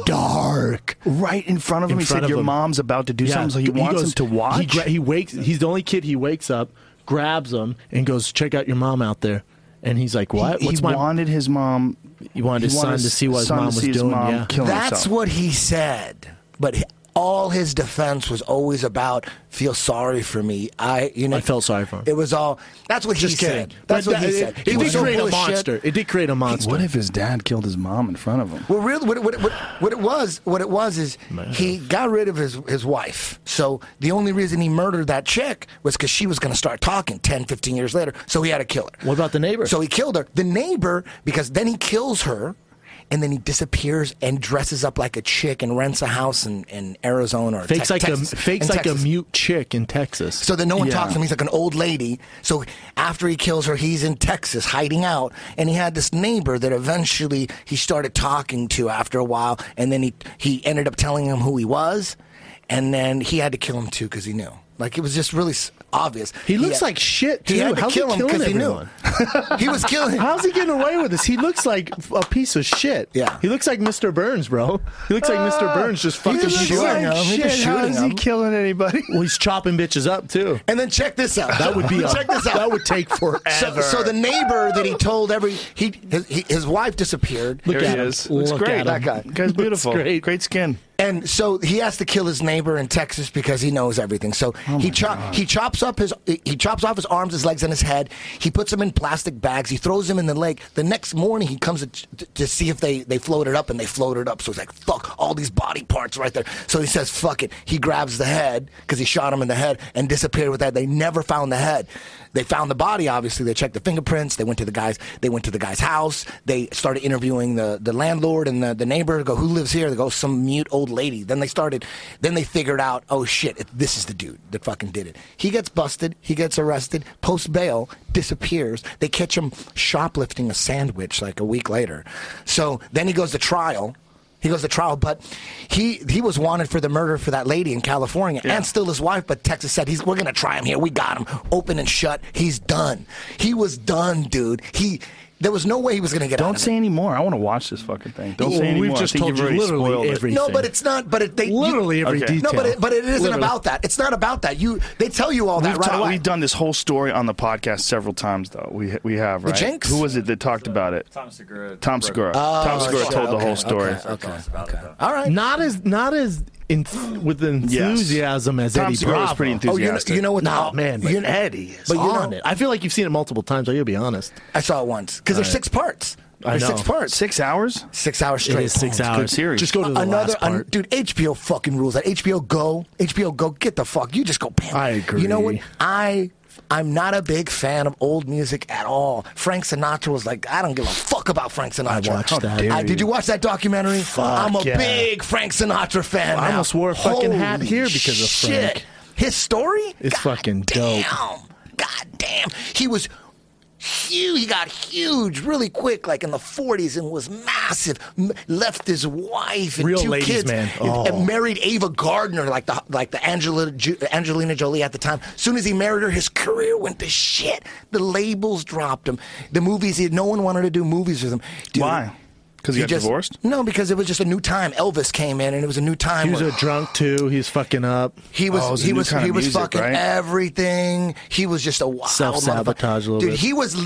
Dark. Right in front of him, In he front said, of "Your him. mom's about to do something," so he wants goes- him to watch. He, gra- he wakes. He's the only kid. He wakes up, grabs him, and goes, "Check out your mom out there." And he's like, "What? He, What's he my?" wanted his mom. He wanted his son to see what his son mom to was see his doing, mom yeah. killing That's herself. what he said. But he- all his defense was always about feel sorry for me. I, you know, I felt sorry for him. It was all. That's what Just he kidding. said. That's But what he that- said. It, He it was did so create full a of shit. monster. It did create a monster. What if his dad killed his mom in front of him? Well, really, what, what, what, what it was, what it was is Man. he got rid of his his wife. So the only reason he murdered that chick was because she was going to start talking ten, fifteen years later. So he had to kill her. What about the neighbor? So he killed her. The neighbor, because then he kills her, and then he disappears and dresses up like a chick and rents a house in, in Arizona or fakes Tex- like Texas. a fakes in like Texas. a mute chick in Texas. So that no one Yeah. talks to him. He's like an old lady. So after he kills her, he's in Texas hiding out. And he had this neighbor that eventually he started talking to after a while. And then he, he ended up telling him who he was. And then he had to kill him too because he knew. Like, it was just really s- obvious. He looks had- like shit, He too. had to How's he kill him killing because he everyone? knew. He was killing How's he getting away with this? He looks like a piece of shit. Yeah. He looks like Mister Burns, bro. He looks like Mister Burns just fucking looks shooting. like him. He just Shit, how shooting is he him. killing anybody? Well, he's chopping bitches up too. And then check this out. That would be a, check this out. That would take forever. So, so the neighbor that he told every he his, he, his wife disappeared. Look There at he him. is. Looks Look great. at That him. guy. Guy's beautiful. great. Great skin. And so he has to kill his neighbor in Texas because he knows everything. So he chop he chops up his he chops off his arms, his legs, and his head. He puts them in plastic bags. He throws them in the lake. The next morning he comes to, to see if they they floated up, and they floated up. So he's like, "Fuck, all these body parts right there." So he says, "Fuck it." He grabs the head because he shot him in the head and disappeared with that. They never found the head. They found the body. Obviously, they checked the fingerprints. They went to the guy's. They went to the guy's house. They started interviewing the, the landlord and the, the neighbor. Go, who lives here? They go, some mute old lady. Then they started. Then they figured out, oh shit, it, this is the dude that fucking did it. He gets busted. He gets arrested. Post bail, disappears. They catch him shoplifting a sandwich like a week later. So then he goes to trial. He goes to trial, but he he was wanted for the murder for that lady in California Yeah. and still his wife. But Texas said, he's we're going to try him here. We got him. Open and shut. He's done. He was done, dude. He There was no way he was going to get out Don't of say it. any more. I want to watch this fucking thing. Don't Well, say any we've more. just I think told you've you already literally spoiled it. every- No, everything. but it's not. But it, they you- Literally every Okay. detail. No, but it, but it isn't Literally. about that. It's not about that. You they tell you all that We've, right ta- away. we've done this whole story on the podcast several times, though. We we have, right? Jinx? Who was it that talked about it? Tom Segura. Tom Segura. Oh, Tom Segura shit. told the Okay, whole story. Okay, okay, about okay. it, though. All right. Not as not as in, with enthusiasm as Tom Eddie Segura was Bravo. pretty Oh, you know, enthusiastic. you know what? No, man, but you know, Eddie is but you on know- it. I feel like you've seen it multiple times. I gotta be honest. I saw it once because there's six parts. I There's know. six parts. Six hours? Six hours It straight. is six It's a good hours. series. Just go to the Another, last part. an- dude, H B O fucking rules that. H B O Go, H B O Go, get the fuck. You just go, bam. I agree. You know what? I, I'm not a big fan of old music at all. Frank Sinatra was like, I don't give a fuck about Frank Sinatra. I watched How that. dare I- you. Did you watch that documentary? Fuck, I'm a yeah. big Frank Sinatra fan. I now. almost wore a fucking hat Holy here because of shit. Frank. His story? It's God fucking damn. dope. God damn. He was huge. He got huge really quick, like in the forties, and was massive. M- left his wife and Real two ladies' kids, man. and, Oh. and married Ava Gardner, like the like the Angela Ju- Angelina Jolie at the time. As soon as he married her, his career went to shit. The labels dropped him. The movies, he, no one wanted to do movies with him. Dude, Why? Because he got just- divorced? No, because it was just a new time. Elvis came in, and it was a new time. He was where- a drunk too. He's fucking up. he was Oh, it was a he new was kind he of was music, fucking right? everything. He was just a wild Self-sabotage motherfucker. a little Dude, bit. he was lit,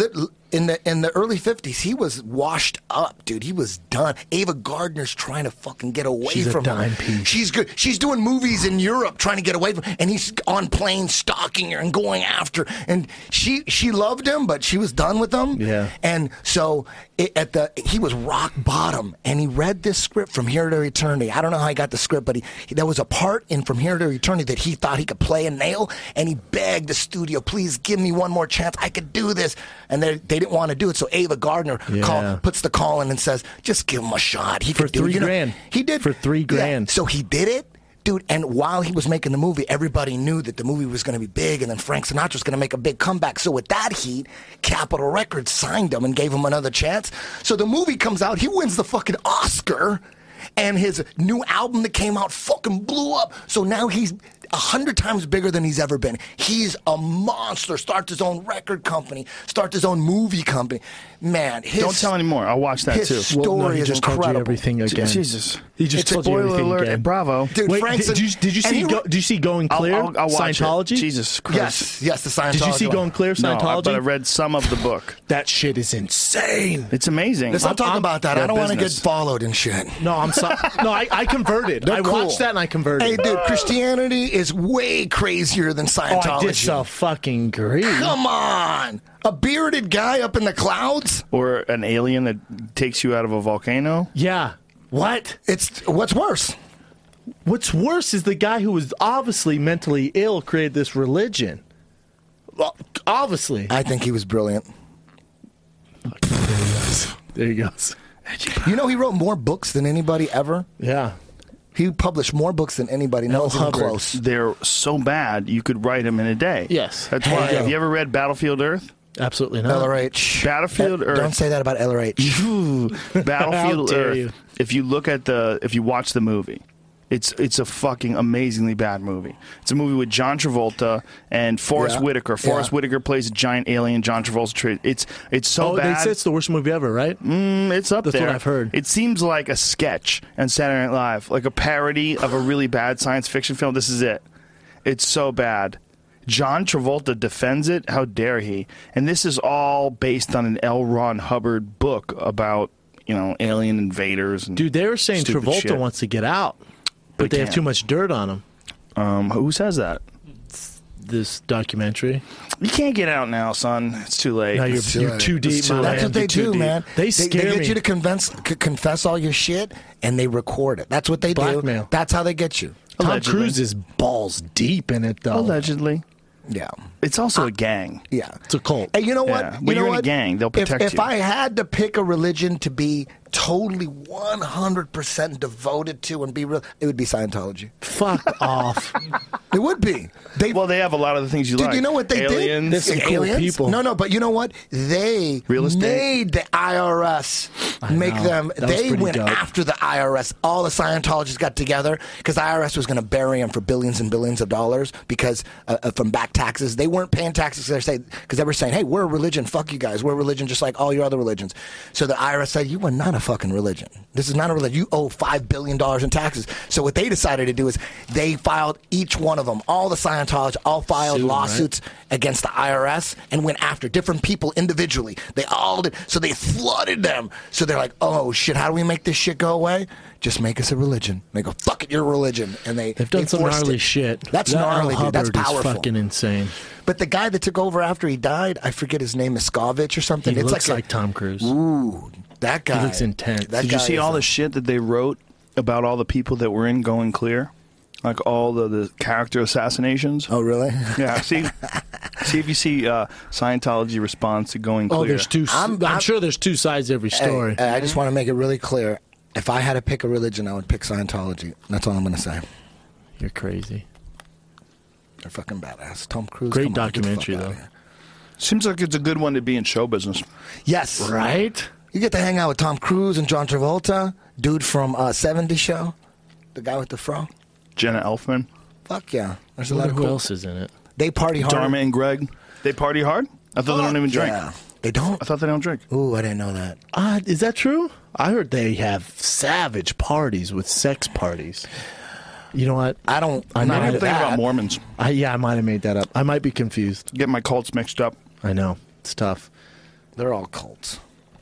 in the in the early fifties, he was washed up, dude. He was done. Ava Gardner's trying to fucking get away She's a from dime him. piece. She's good. She's doing movies in Europe trying to get away from, and he's on planes stalking her and going after. And she she loved him, but she was done with him. Yeah. And so it, at the he was rock bottom, and he read this script From Here to Eternity. I don't know how he got the script, but he, he there was a part in From Here to Eternity that he thought he could play and nail, and he begged the studio, please give me one more chance. I could do this. And they they didn't want to do it. So Ava Gardner Yeah. call, puts the call in and says, just give him a shot. He For could do it. three You know, grand. He did. For three Yeah. grand. So he did it. Dude, and while he was making the movie, everybody knew that the movie was going to be big, and then Frank Sinatra was going to make a big comeback. So with that heat, Capitol Records signed him and gave him another chance. So the movie comes out, he wins the fucking Oscar, and his new album that came out fucking blew up. So now he's a hundred times bigger than he's ever been. He's a monster. Starts his own record company. Starts his own movie company. Man, his, Don't tell anymore. I'll watch that his too. story Well, no, he is just told incredible. you everything again. Jesus. He just It's a told you Spoiler everything alert again. at Bravo. Dude, Wait, Frank's did, a- you did you and see he- go, did you see Going I'll, Clear? I'll, I'll watch Scientology. it. Jesus Christ. Yes, yes, the Scientology. Did you see one. Going Clear? No, Scientology. but I read some of the book. That shit is insane. It's amazing. Let's not talk I'm- about that. yeah, I don't want to get business. followed and shit. No, I'm sorry. No, I, I converted. They're I cool. watched that and I converted. Hey, dude, Christianity is way crazier than oh, Scientology. I did fucking agree. Come on. A bearded guy up in the clouds? Or an alien that takes you out of a volcano. Yeah. What? It's what's worse? What's worse is the guy who was obviously mentally ill created this religion. Well, obviously. I think he was brilliant. There he goes. You know, he wrote more books than anybody ever. Yeah. He published more books than anybody. No L. one's even Hubbard. close. They're so bad you could write them in a day. Yes. That's why. Hey. Have you ever read Battlefield Earth? Absolutely not. L R H. Battlefield Eh, Earth. Don't say that about L R H. Ooh, Battlefield How dare Earth. you. If you look at the, if you watch the movie, it's it's a fucking amazingly bad movie. It's a movie with John Travolta and Forrest Yeah. Whitaker. Forrest Yeah. Whitaker plays a giant alien. John Travolta. Tra- It's it's so Oh, bad. they say it's the worst movie ever, right? Mm, it's up That's there. what I've heard. It seems like a sketch on Saturday Night Live, like a parody of a really bad science fiction film. This is it. It's so bad. John Travolta defends it. How dare he? And this is all based on an L. Ron Hubbard book about, you know, alien invaders. And Dude, they were saying stupid Travolta shit. wants to get out, but, But he they have can't. too much dirt on him. Um, who says that? This documentary. You can't get out now, son. It's too late. No, you're, It's too you're late. too deep, It's too my late. man. That's what they You're too do, deep. man. They they, scare get me. you to convince, c- confess all your shit, and they record it. That's what they Blackmail. do. That's how they get you. Tom Allegedly. Cruise is balls deep in it, though. Allegedly. Yeah. It's also a gang. Yeah. It's a cult. Hey, you know what? Yeah. You When know you're in a what? gang, they'll If- protect if, you. I had to pick a religion to be totally one hundred percent devoted to and be real, it would be Scientology. Fuck off. It would be. They, Well, they have a lot of the things you dude, like. you know what they Aliens. did? There's some cool Aliens? people. No, no, but you know what? They Real estate. made the I R S I make know. them. That was They pretty went dope. after the I R S. All the Scientologists got together because the I R S was going to bury them for billions and billions of dollars because uh, uh, from back taxes. They weren't paying taxes because they because they were saying, "Hey, we're a religion. Fuck you guys. We're a religion just like all your other religions." So the I R S said, "You are not a fucking religion. This is not a religion. You owe five billion dollars in taxes." So what they decided to do is they filed each one of them, all the Scientologists, all filed Sued, right? lawsuits against the I R S and went after different people individually. They all did. So they flooded them. So they're like, "Oh shit, how do we make this shit go away? Just make us a religion." And they go, "Fuck it, you're a religion." And they They've done they some forced gnarly it. shit. That's That gnarly, Al dude. That's Hubbard powerful. is fucking insane. But the guy that took over after he died, I forget his name, Miskovich or something. He it's looks like, like, a- Tom Cruise. Ooh, that guy. looks intense. That Did you guy see is all a- the shit that they wrote about all the people that were in Going Clear? Like all the, the character assassinations? Oh, really? Yeah, see see if you see uh, Scientology response to Going Clear. Oh, there's two. I'm- I'm, I'm- sure there's two sides to every story. Hey, I just want to make it really clear. If I had to pick a religion, I would pick Scientology. That's all I'm going to say. You're crazy. They're fucking badass. Tom Cruise. Great come on, get the fuck documentary, outta though. here. Seems like it's a good one to be in show business. Yes. Right? You get to hang out with Tom Cruise and John Travolta, dude from uh, seventies Show, the guy with the fro. Jenna Elfman, Fuck yeah. There's I a lot wonder of who cool. else is in it. They party hard. Dharma and Greg. They party hard? I thought they don't even drink. Yeah. They don't? I thought they don't drink. Ooh, I didn't know that. Uh, is that true? I heard they have savage parties with sex parties. You know what? I don't. I I'm know. not Maybe I'm into thinking that. about Mormons. I, yeah, I might have made that up. I might be confused. Get my cults mixed up. I know. It's tough. They're all cults.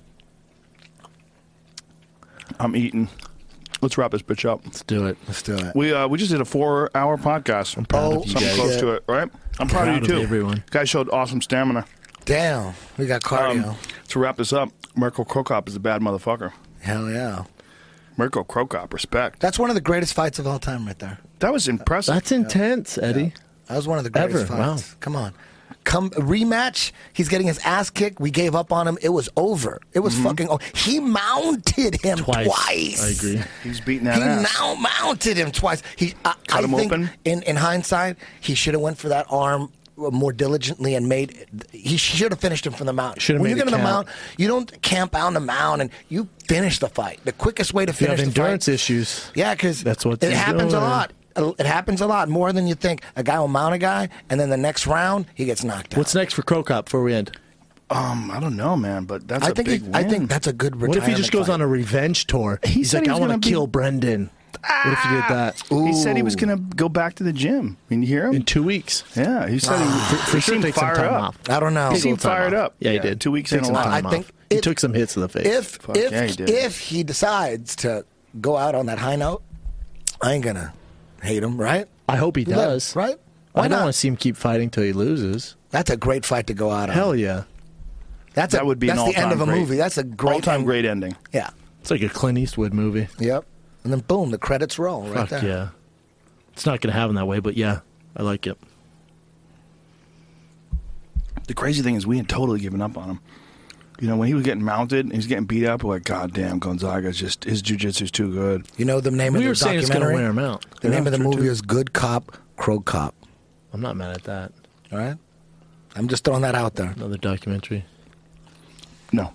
I'm eating. Let's wrap this bitch up. Let's do it. Let's do it. We uh, we just did a four-hour podcast. I'm proud Oh, of you Something guys. close yeah. to it, right? I'm proud, Proud of you of too. everyone. You guys showed awesome stamina. Damn, we got cardio. Um, to wrap this up, Mirko Krokop is a bad motherfucker. Hell yeah. Mirko Krokop, respect. That's one of the greatest fights of all time right there. That was impressive. That's intense, Eddie. That was one of the greatest Ever. fights. Wow. Come on. Come rematch. He's getting his ass kicked. We gave up on him. It was over. It was fucking over. He mounted him twice. Twice. I agree. He's beating that He ass. now mounted him twice. He I, Cut I him think open? In, in hindsight, he should have went for that arm more diligently and made. He should have finished him from the mount. Should have when made you get it on the count. mount, you don't camp out on the mount and you finish the fight. The quickest way to If you have finish the endurance fight. issues, Yeah, because That's what it he's happens a doing. lot. It happens a lot more than you think. A guy will mount a guy, and then the next round he gets knocked out. what's next for Krokop before we end? Um, I don't know, man, but that's I a think big he, win. I think that's a good retirement What if he just goes fight. on a revenge tour? He He's said like, he I was want gonna to be- kill Brendan. What if you did that He said he was Ooh. going to go back to the gym. I mean, you hear him? in two weeks? yeah, he said Ah. he, For he sure, seemed take some fired time up. off. I don't know. He Take a seemed little time fired off. up. Yeah, he Yeah, did. two weeks Take in a some lot. time I off. think he if- took some hits to the face. If Fuck if yeah, he did. if he decides to go out on that high note, I ain't gonna hate him, right? I hope he You let him, does. right? Why I don't not? want to see him keep fighting till he loses. That's a great fight to go out on. Hell yeah. That's That a, would be an that's the end all-time of a great- movie. That's a great All-time end. great ending. Yeah. It's like a Clint Eastwood movie. Yep. And then boom, the credits roll right Fuck there. yeah. It's not going to happen that way, but yeah, I like it. The crazy thing is we had totally given up on him. You know, when he was getting mounted and he was getting beat up, we're like, God damn, Gonzaga's just, his jiu-jitsu's too good. You know the name We of were the saying it's going to documentary? wear him out. The Yeah, name of the true, movie too. is Good Cop, Crow Cop. I'm not mad at that. All right? I'm just throwing that out there. Another documentary. No.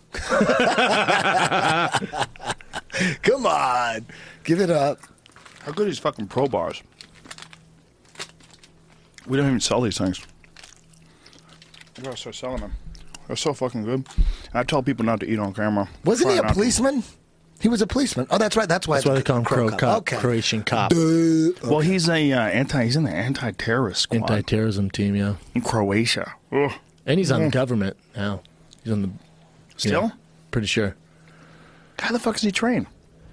Come on. Give it up. How good are these fucking pro bars? We don't even sell these things. We gotta start selling them. They're so fucking good. And I tell people not to eat on camera. Wasn't Try he a not to. policeman? He was a policeman. Oh, that's right. That's why That's it's why they call him Crow Cop, Okay. Croatian cop. Duh. Well, he's a uh, anti. He's in the anti-terrorist squad Anti-terrorism team, yeah. in Croatia. Ugh. And he's on the government now. He's on the... Still? yeah, pretty sure. How the fuck is he trained?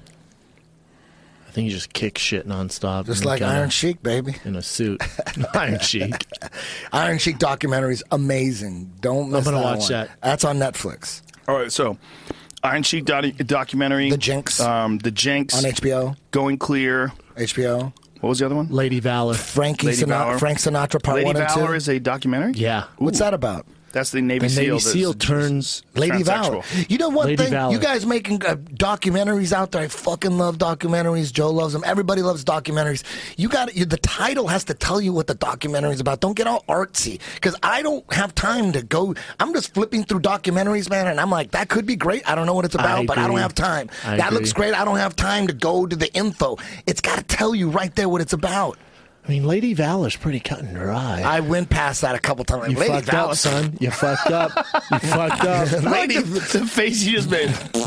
I think he just kicks shit nonstop. Just in like kinda- Iron Sheik, baby. In a suit. Iron Sheik. Iron Sheik documentary is amazing. Don't miss gonna that watch one. that. That's on Netflix. All right, so Iron Sheik doc- documentary. The Jinx. Um, the Jinx. On H B O. Going Clear. H B O. What was the other one? Lady Valor. Frankie Lady Valor. Sinatra, Frank Sinatra Part Lady One and Valor Two. is a documentary? Yeah. What's that about? That's the Navy The SEAL. Navy that's- SEAL turns Lady transsexual. Valor. You know one Lady thing? Valor. You guys making uh, documentaries out there. I fucking love documentaries. Joe loves them. Everybody loves documentaries. You got you, the title has to tell you what the documentary is about. Don't get all artsy because I don't have time to go. I'm just flipping through documentaries, man, and I'm like, that could be great. I don't know what it's about, I but I don't agree. have time. I that agree. looks great. I don't have time to go to the info. It's got to tell you right there what it's about. I mean, Lady Valor's pretty cut and dry. I went past that a couple times. you Lady fucked Valor. up, son. You fucked up. You fucked up. I like the, the face you just made.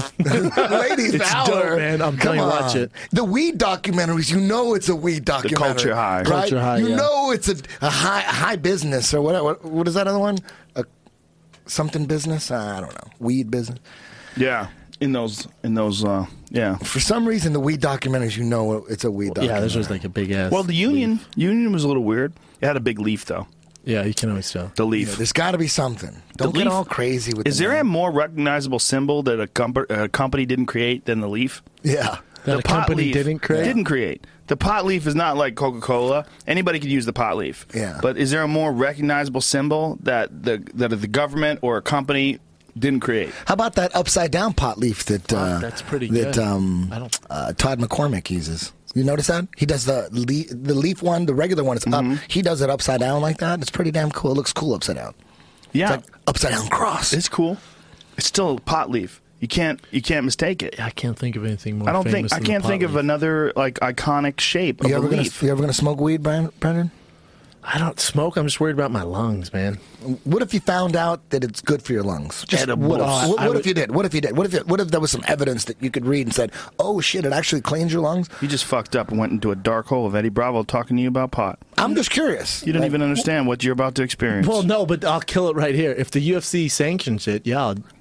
Lady It's Valor. dope, man. I'm Come telling you, on. watch it. The weed documentaries, you know it's a weed documentary. Culture High. Right? Culture High, You yeah. know it's a, a high a high business or whatever. What, what is that other one? A, something business? Uh, I don't know. Weed business. Yeah, in those, in those, uh, yeah. For some reason, the weed documentaries, you know it's a weed documentary. Yeah, there's just like a big ass. Well, the Union, Union was a little weird. It had a big leaf, though. Yeah, you can always tell. The Yeah, leaf. there's got to be something. Don't The get leaf- all crazy with Is the there a name. more recognizable symbol that a, com- a company didn't create than the leaf? Yeah. That the a pot company leaf didn't create? Didn't create. The pot leaf is not like Coca-Cola. Anybody could use the pot leaf. Yeah. But is there a more recognizable symbol that the that the government or a company didn't create? How about that upside down pot leaf that uh, that's pretty that good. um, I don't- uh, Todd McCormick uses? You notice that he does the leaf, the leaf one, the regular one is Mm-hmm. up. He does it upside down like that. It's pretty damn cool. It looks cool upside down. Yeah. It's like upside down cross. It's cool. It's still a pot leaf. You can't you can't mistake it. I can't think of anything more. I don't think famous I than can't the think pot of leaf. another like iconic shape of you a ever gonna leaf. you ever gonna smoke weed, Bren- Brendan? I don't smoke. I'm just worried about my lungs, man. What if you found out that it's good for your lungs? Just Edible. what, if, Oh, what, I what would- if you did? What if you did? What if it, what if there was some evidence that you could read and said, "Oh shit, it actually cleans your lungs"? You just fucked up and went into a dark hole of Eddie Bravo talking to you about pot. I'm just curious. You don't Like, even understand what you're about to experience. Well, no, but I'll kill it right here. If the U F C sanctions it, yeah, I'll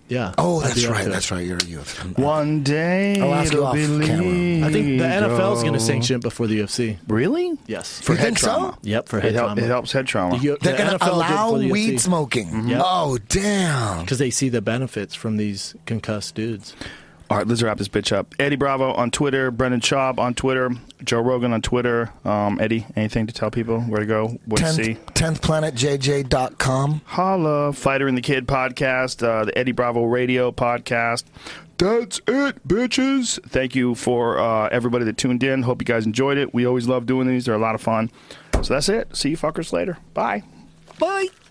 Yeah. Oh, I'd that's be up right. to it. That's right. You're a U F C. One day I'll ask you it'll off be camera. I think the N F L is going to legal. sanction it before the U F C. Really? Yes. For You head think so? trauma. Yep, for It, head help, trauma. it helps head trauma. The, U- They're the going N F to L did allow for the weed U F C. smoking. Yep. Oh, damn. Because they see the benefits from these concussed dudes. All right, let's wrap this bitch up. Eddie Bravo on Twitter, Brendan Schaub on Twitter, Joe Rogan on Twitter. Um, Eddie, anything to tell people where to go, what to see? tenth planet j j dot com. Holla, Fighter and the Kid podcast, uh, the Eddie Bravo radio podcast. That's it, bitches. Thank you for uh, everybody that tuned in. Hope you guys enjoyed it. We always love doing these. They're a lot of fun. So that's it. See you fuckers later. Bye. Bye.